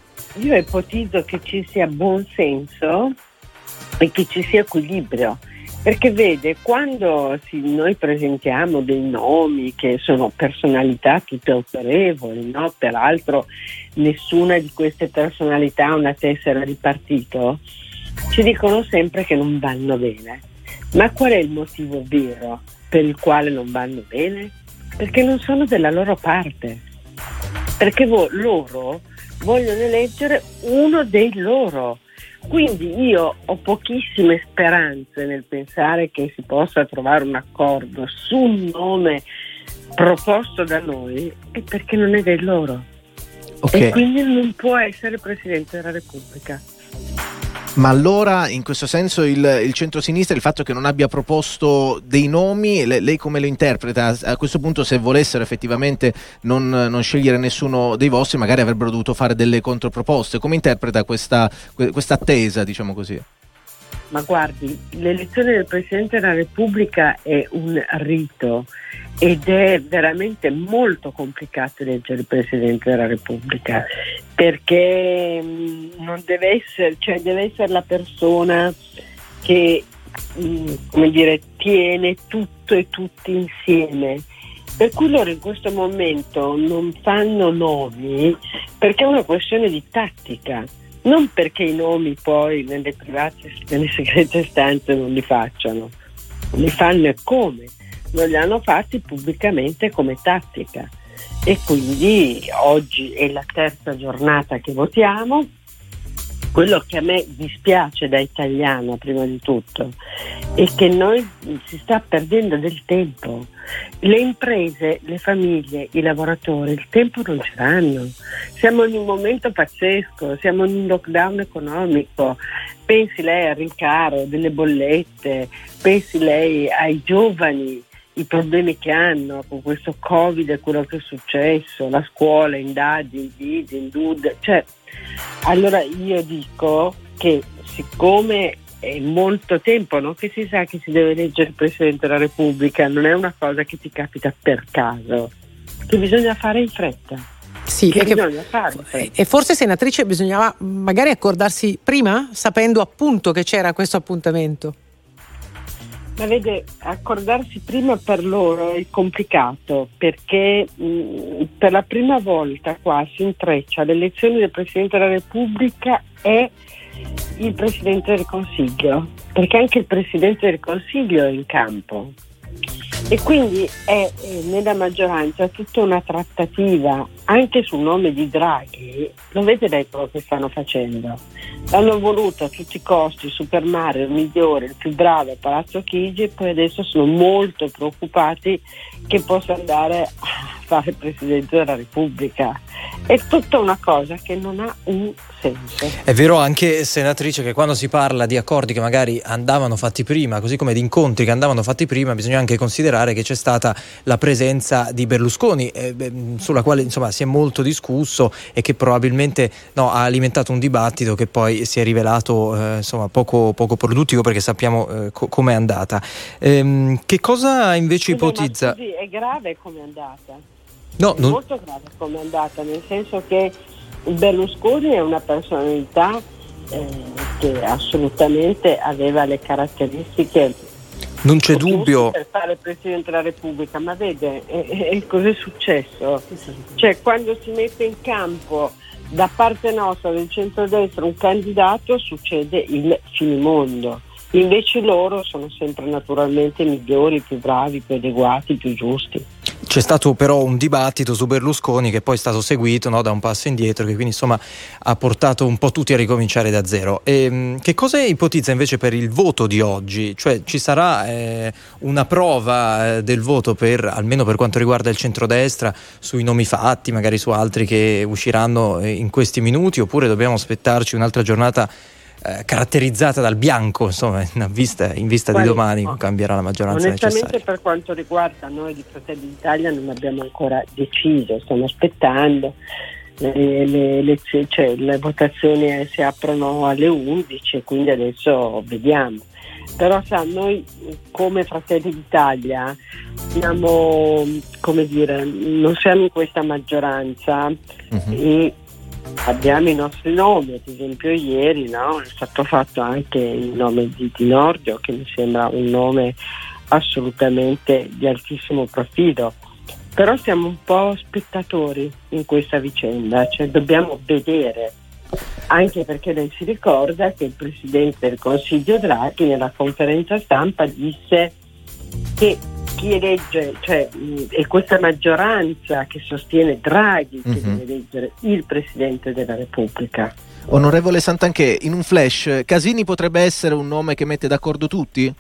Io ipotizzo che ci sia buon senso e che ci sia equilibrio, perché vede, quando si, noi presentiamo dei nomi che sono personalità tutte autorevoli, no? Peraltro nessuna di queste personalità ha una tessera di partito, ci dicono sempre che non vanno bene. Ma qual è il motivo vero per il quale non vanno bene? Perché non sono della loro parte, perché vo- loro vogliono eleggere uno dei loro. Quindi io ho pochissime speranze nel pensare che si possa trovare un accordo su un nome proposto da noi, è perché non è del loro. Okay. E quindi non può essere Presidente della Repubblica. Ma allora, in questo senso, il, il centrosinistra, il fatto che non abbia proposto dei nomi, le, lei come lo interpreta? A questo punto, se volessero effettivamente non, non scegliere nessuno dei vostri, magari avrebbero dovuto fare delle controproposte. Come interpreta questa, questa attesa, diciamo così? Ma guardi, l'elezione del Presidente della Repubblica è un rito ed è veramente molto complicato eleggere il Presidente della Repubblica, perché non deve essere, cioè deve essere la persona che, come dire, tiene tutto e tutti insieme. Per cui loro in questo momento non fanno nomi perché è una questione di tattica. Non perché i nomi poi nelle private, nelle segrete stanze non li facciano, li fanno e come? Non li hanno fatti pubblicamente come tattica. E quindi oggi è la terza giornata che votiamo. Quello che a me dispiace da italiana prima di tutto è che noi si sta perdendo del tempo. Le imprese, le famiglie, i lavoratori il tempo non ce l'hanno. Siamo in un momento pazzesco, siamo in un lockdown economico. Pensi lei al rincaro delle bollette, pensi lei ai giovani, i problemi che hanno con questo Covid e quello che è successo, la scuola, indagini, vidi, indud, cioè allora io dico che siccome è molto tempo, no, che si sa che si deve eleggere il Presidente della Repubblica, non è una cosa che ti capita per caso, che bisogna fare in fretta. Sì, che e, che, bisogna fare in fretta. E forse, senatrice, bisognava magari accordarsi prima, sapendo appunto che c'era questo appuntamento. Ma vede, accordarsi prima per loro è complicato, perché mh, per la prima volta qua si intreccia l'elezione del Presidente della Repubblica e il Presidente del Consiglio, perché anche il Presidente del Consiglio è in campo. E quindi è, è nella maggioranza tutta una trattativa anche sul nome di Draghi, lo vede lei quello che stanno facendo? L'hanno voluto a tutti i costi, Super Mario, il migliore, il più bravo, Palazzo Chigi, e poi adesso sono molto preoccupati che possa andare a fare il Presidente della Repubblica. È tutta una cosa che non ha un senso. È vero anche, senatrice, che quando si parla di accordi che magari andavano fatti prima, così come di incontri che andavano fatti prima, bisogna anche considerare che c'è stata la presenza di Berlusconi, eh, sulla quale insomma si è molto discusso e che probabilmente no, ha alimentato un dibattito che poi si è rivelato eh, insomma poco, poco produttivo, perché sappiamo eh, co- com'è andata. Ehm, che cosa invece Scusa, ipotizza? Ma così è grave come è andata? No, è non... molto grave come è andata, nel senso che Berlusconi è una personalità eh, che assolutamente aveva le caratteristiche, non c'è dubbio, per fare Presidente della Repubblica, ma vede e, e cos'è successo? Cioè, quando si mette in campo da parte nostra del centrodestra un candidato, succede il finimondo. Invece loro sono sempre naturalmente migliori, più bravi, più adeguati, più giusti. C'è stato però un dibattito su Berlusconi che poi è stato seguito no, da un passo indietro, che quindi insomma ha portato un po' tutti a ricominciare da zero. E, che cosa ipotizza invece per il voto di oggi? Cioè ci sarà eh, una prova eh, del voto, per almeno per quanto riguarda il centrodestra, sui nomi fatti, magari su altri che usciranno in questi minuti, oppure dobbiamo aspettarci un'altra giornata Eh, caratterizzata dal bianco, insomma, in vista, in vista di domani no. cambierà la maggioranza Onestamente, necessaria. per quanto riguarda noi di Fratelli d'Italia non abbiamo ancora deciso, stiamo aspettando, le, le, le, cioè, le votazioni si aprono alle undici, quindi adesso vediamo. Però sa, noi come Fratelli d'Italia siamo, come dire, non siamo in questa maggioranza uh-huh. e abbiamo i nostri nomi. Ad esempio ieri no, è stato fatto anche il nome di Di Nordio, che mi sembra un nome assolutamente di altissimo profilo, però siamo un po' spettatori in questa vicenda, cioè dobbiamo vedere, anche perché lei si ricorda che il Presidente del Consiglio Draghi nella conferenza stampa disse che chi elegge, cioè è questa maggioranza che sostiene Draghi che uh-huh. deve eleggere il Presidente della Repubblica. Onorevole Santanchè, in un flash, Casini potrebbe essere un nome che mette d'accordo tutti?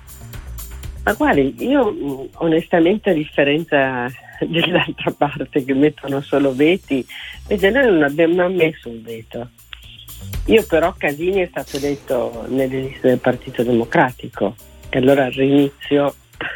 Ma guardi, io onestamente, a differenza dell'altra parte che mettono solo veti, vede, noi non abbiamo messo un veto. Io però Casini è stato eletto nelle liste del Partito Democratico, e allora rinizio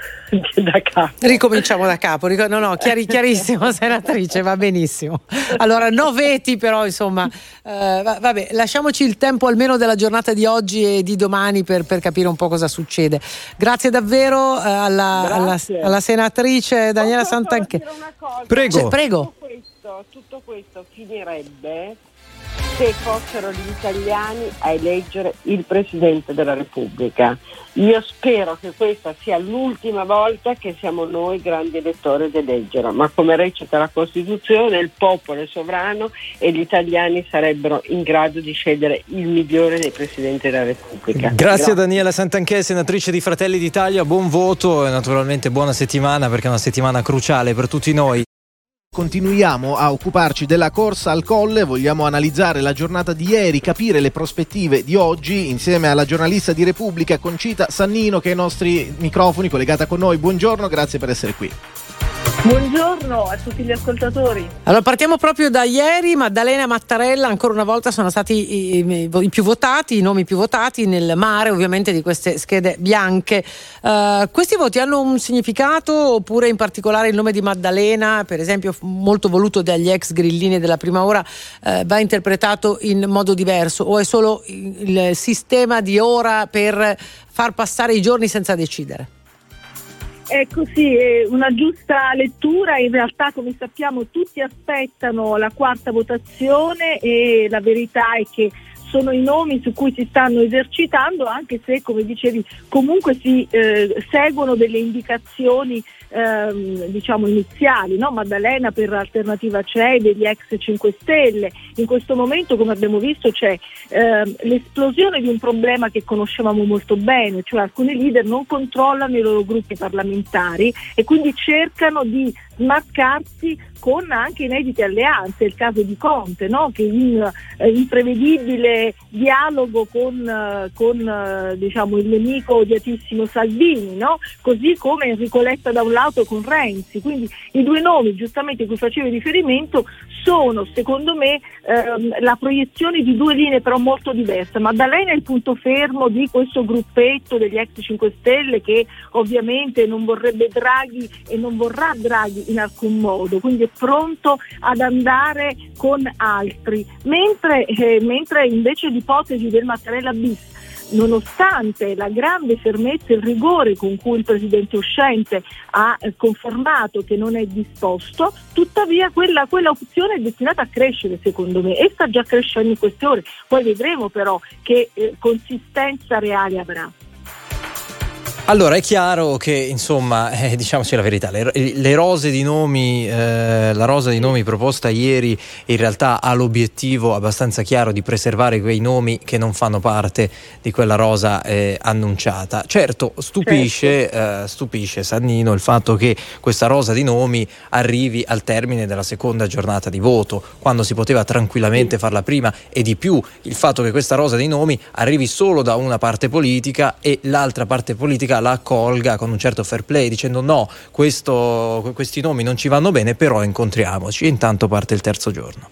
da capo. Ricominciamo da capo. No, no, chiari, chiarissimo, senatrice, va benissimo. Allora, no veti, però insomma, eh, vabbè, lasciamoci il tempo almeno della giornata di oggi e di domani per, per capire un po' cosa succede. Grazie davvero eh, alla, alla, alla senatrice Daniela Santanchè. Prego. Cioè, prego. Tutto questo, tutto questo finirebbe se fossero gli italiani a eleggere il Presidente della Repubblica. Io spero che questa sia l'ultima volta che siamo noi grandi elettori ad eleggere, ma come recita la Costituzione, il popolo è sovrano e gli italiani sarebbero in grado di scegliere il migliore dei Presidenti della Repubblica. Grazie, Grazie. a Daniela Santanchè, senatrice di Fratelli d'Italia, buon voto e naturalmente buona settimana, perché è una settimana cruciale per tutti noi. Continuiamo a occuparci della corsa al Colle, vogliamo analizzare la giornata di ieri, capire le prospettive di oggi insieme alla giornalista di Repubblica Concita Sannino, che è ai nostri microfoni, collegata con noi. Buongiorno, grazie per essere qui. Buongiorno a tutti gli ascoltatori. Allora partiamo proprio da ieri. Maddalena e Mattarella ancora una volta sono stati i, i, i più votati, i nomi più votati nel mare ovviamente di queste schede bianche. Uh, questi voti hanno un significato, oppure in particolare il nome di Maddalena, per esempio molto voluto dagli ex grillini della prima ora, uh, va interpretato in modo diverso, o è solo il sistema di ora per far passare i giorni senza decidere? Ecco, sì, è una giusta lettura. In realtà, come sappiamo, tutti aspettano la quarta votazione e la verità è che sono i nomi su cui si stanno esercitando, anche se, come dicevi, comunque si eh, seguono delle indicazioni ehm, diciamo iniziali, no? Maddalena per Alternativa C'è, degli ex cinque Stelle. In questo momento, come abbiamo visto, c'è ehm, l'esplosione di un problema che conoscevamo molto bene, cioè alcuni leader non controllano i loro gruppi parlamentari e quindi cercano di smarcarsi con anche inedite alleanze. È il caso di Conte, no? Che in eh, imprevedibile dialogo con, eh, con eh, diciamo il nemico odiatissimo Salvini, no? Così come Enrico Letta da un lato con Renzi. Quindi i due nomi giustamente a cui facevi riferimento sono, secondo me, ehm, la proiezione di due linee però molto diverse. Maddalena è il punto fermo di questo gruppetto degli ex cinque Stelle che ovviamente non vorrebbe Draghi e non vorrà Draghi in alcun modo, quindi è pronto ad andare con altri, mentre, eh, mentre invece l'ipotesi del Mattarella bis, nonostante la grande fermezza e il rigore con cui il presidente uscente ha eh, confermato che non è disposto, tuttavia quella, quella opzione è destinata a crescere, secondo me, e sta già crescendo in queste ore. Poi vedremo però che eh, consistenza reale avrà. Allora è chiaro che insomma eh, diciamoci la verità, le, le rose di nomi, eh, la rosa di nomi proposta ieri in realtà ha l'obiettivo abbastanza chiaro di preservare quei nomi che non fanno parte di quella rosa eh, annunciata. Certo stupisce, certo. Eh, stupisce Sannino il fatto che questa rosa di nomi arrivi al termine della seconda giornata di voto, quando si poteva tranquillamente farla prima, e di più il fatto che questa rosa di nomi arrivi solo da una parte politica e l'altra parte politica la accolga con un certo fair play dicendo no, questo, questi nomi non ci vanno bene, però incontriamoci. Intanto parte il terzo giorno.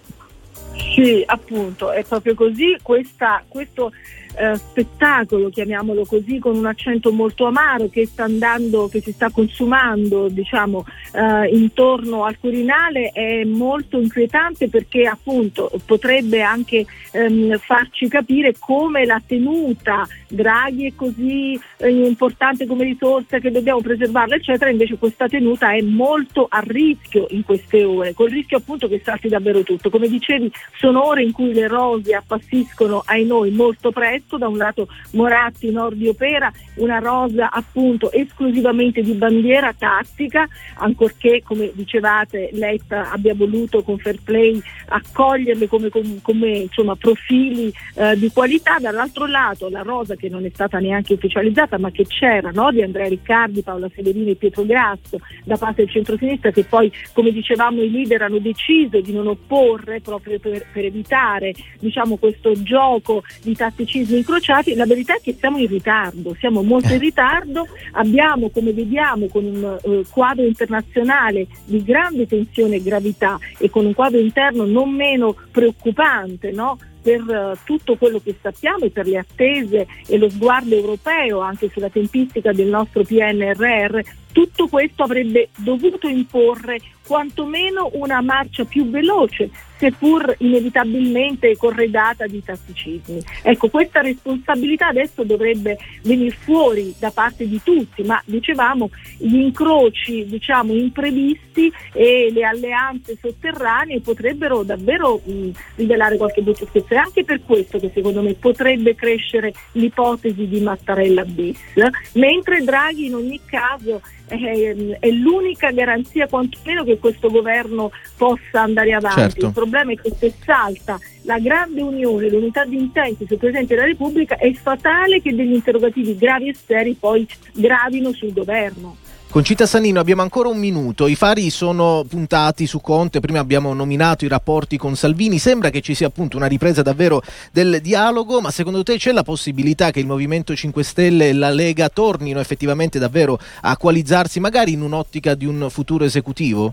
Sì, appunto, è proprio così. Questa, questo eh, spettacolo, chiamiamolo così, con un accento molto amaro che sta andando, che si sta consumando, diciamo, eh, intorno al Quirinale è molto inquietante, perché appunto potrebbe anche ehm, farci capire come la tenuta Draghi è così eh, importante come risorsa che dobbiamo preservarla, eccetera. Invece questa tenuta è molto a rischio in queste ore, col rischio appunto che salti davvero tutto. Come dicevi, sono ore in cui le rose appassiscono ai noi molto presto. Da un lato Moratti, Nordio Pera, una rosa appunto esclusivamente di bandiera tattica, ancorché, come dicevate, Letta abbia voluto con fair play accoglierle come, come, come insomma profili eh, di qualità. Dall'altro lato la rosa che non è stata neanche ufficializzata, ma che c'era, no? Di Andrea Riccardi, Paola Severini e Pietro Grasso da parte del centro-sinistra, che poi, come dicevamo, i leader hanno deciso di non opporre proprio per, per evitare, diciamo, questo gioco di tatticismi incrociati. La verità è che siamo in ritardo, siamo molto in ritardo, abbiamo, come vediamo, con un uh, quadro internazionale di grande tensione e gravità e con un quadro interno non meno preoccupante, no? Per uh, tutto quello che sappiamo e per le attese e lo sguardo europeo anche sulla tempistica del nostro P N R R, tutto questo avrebbe dovuto imporre quantomeno una marcia più veloce, seppur inevitabilmente corredata di tatticismi. Ecco, questa responsabilità adesso dovrebbe venire fuori da parte di tutti, ma dicevamo gli incroci, diciamo, imprevisti e le alleanze sotterranee potrebbero davvero mh, rivelare qualche brutto scherzo. È anche per questo che secondo me potrebbe crescere l'ipotesi di Mattarella bis, mentre Draghi in ogni caso è, è l'unica garanzia quantomeno che questo governo possa andare avanti. Certo. Il problema è che se salta la grande unione, l'unità di intenti sul Presidente della Repubblica, è fatale che degli interrogativi gravi e seri poi gravino sul governo. Concita Sannino, abbiamo ancora un minuto. I fari sono puntati su Conte, prima abbiamo nominato i rapporti con Salvini, sembra che ci sia appunto una ripresa davvero del dialogo, ma secondo te c'è la possibilità che il Movimento cinque Stelle e la Lega tornino effettivamente davvero a coalizzarsi, magari in un'ottica di un futuro esecutivo?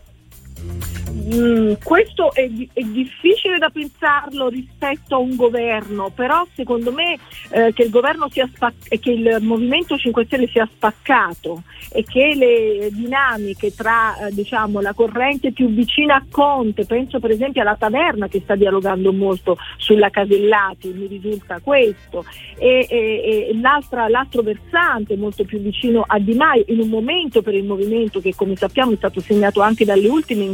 Mm, questo è, è difficile da pensarlo rispetto a un governo, però secondo me eh, che il governo sia spac- che il Movimento cinque Stelle sia spaccato e che le dinamiche tra eh, diciamo la corrente più vicina a Conte, penso per esempio alla Taverna che sta dialogando molto sulla Casellati, mi risulta questo, e, e, e l'altra, l'altro versante molto più vicino a Di Maio, in un momento per il Movimento che, come sappiamo, è stato segnato anche dalle ultime inchieste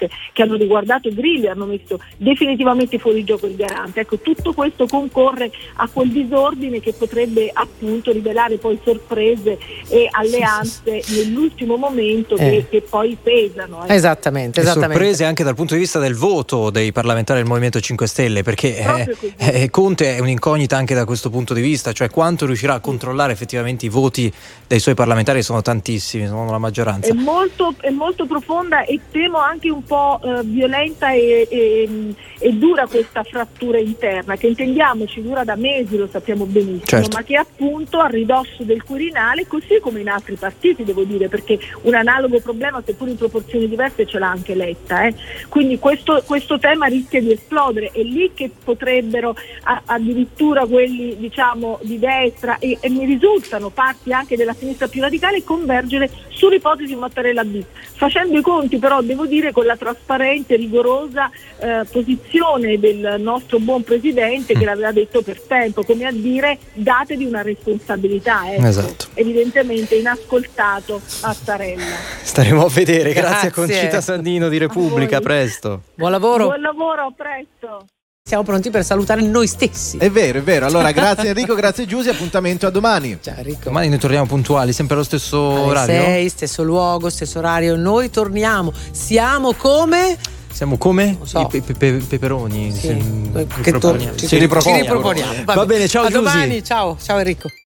giustamente che hanno riguardato Grilli, hanno messo definitivamente fuori gioco il garante. Ecco, tutto questo concorre a quel disordine che potrebbe appunto rivelare poi sorprese e alleanze nell'ultimo momento eh. che, che poi pesano. Eh. Esattamente, esattamente. E sorprese anche dal punto di vista del voto dei parlamentari del Movimento cinque Stelle, perché eh, eh, Conte è un'incognita anche da questo punto di vista, cioè quanto riuscirà a controllare effettivamente i voti dei suoi parlamentari, sono tantissimi, sono la maggioranza. È molto, è molto profonda e temo anche un po' eh, violenta e, e, e dura questa frattura interna, che intendiamoci dura da mesi, lo sappiamo benissimo, certo. ma che appunto a ridosso del Quirinale, così come in altri partiti devo dire, perché un analogo problema seppur in proporzioni diverse ce l'ha anche Letta, eh. quindi questo, questo tema rischia di esplodere, è lì che potrebbero a, addirittura quelli diciamo di destra e, e mi risultano parti anche della sinistra più radicale convergere sull'ipotesi di Mattarella bis, facendo i conti però devo dire con la trasparente, rigorosa eh, posizione del nostro buon presidente che l'aveva detto per tempo, come a dire datevi una responsabilità, ecco. Esatto. Evidentemente inascoltato Mattarella. Staremo a vedere, grazie, Grazie a Concita Sannino di Repubblica, a presto. Buon lavoro. Buon lavoro, a presto. Siamo pronti per salutare noi stessi. È vero, è vero. Allora, grazie Enrico, grazie Giusy, appuntamento a domani. Ciao Enrico. Domani noi torniamo puntuali, sempre allo stesso Alle orario. sei, stesso luogo, stesso orario. Noi torniamo. Siamo come? Siamo come? Non so. I pe- pe- peperoni. Sì. Ci Che riproponiamo. to- ci- Ci riproponiamo. ci riproponiamo. Va bene, ciao a Giusy. domani, ciao, ciao Enrico.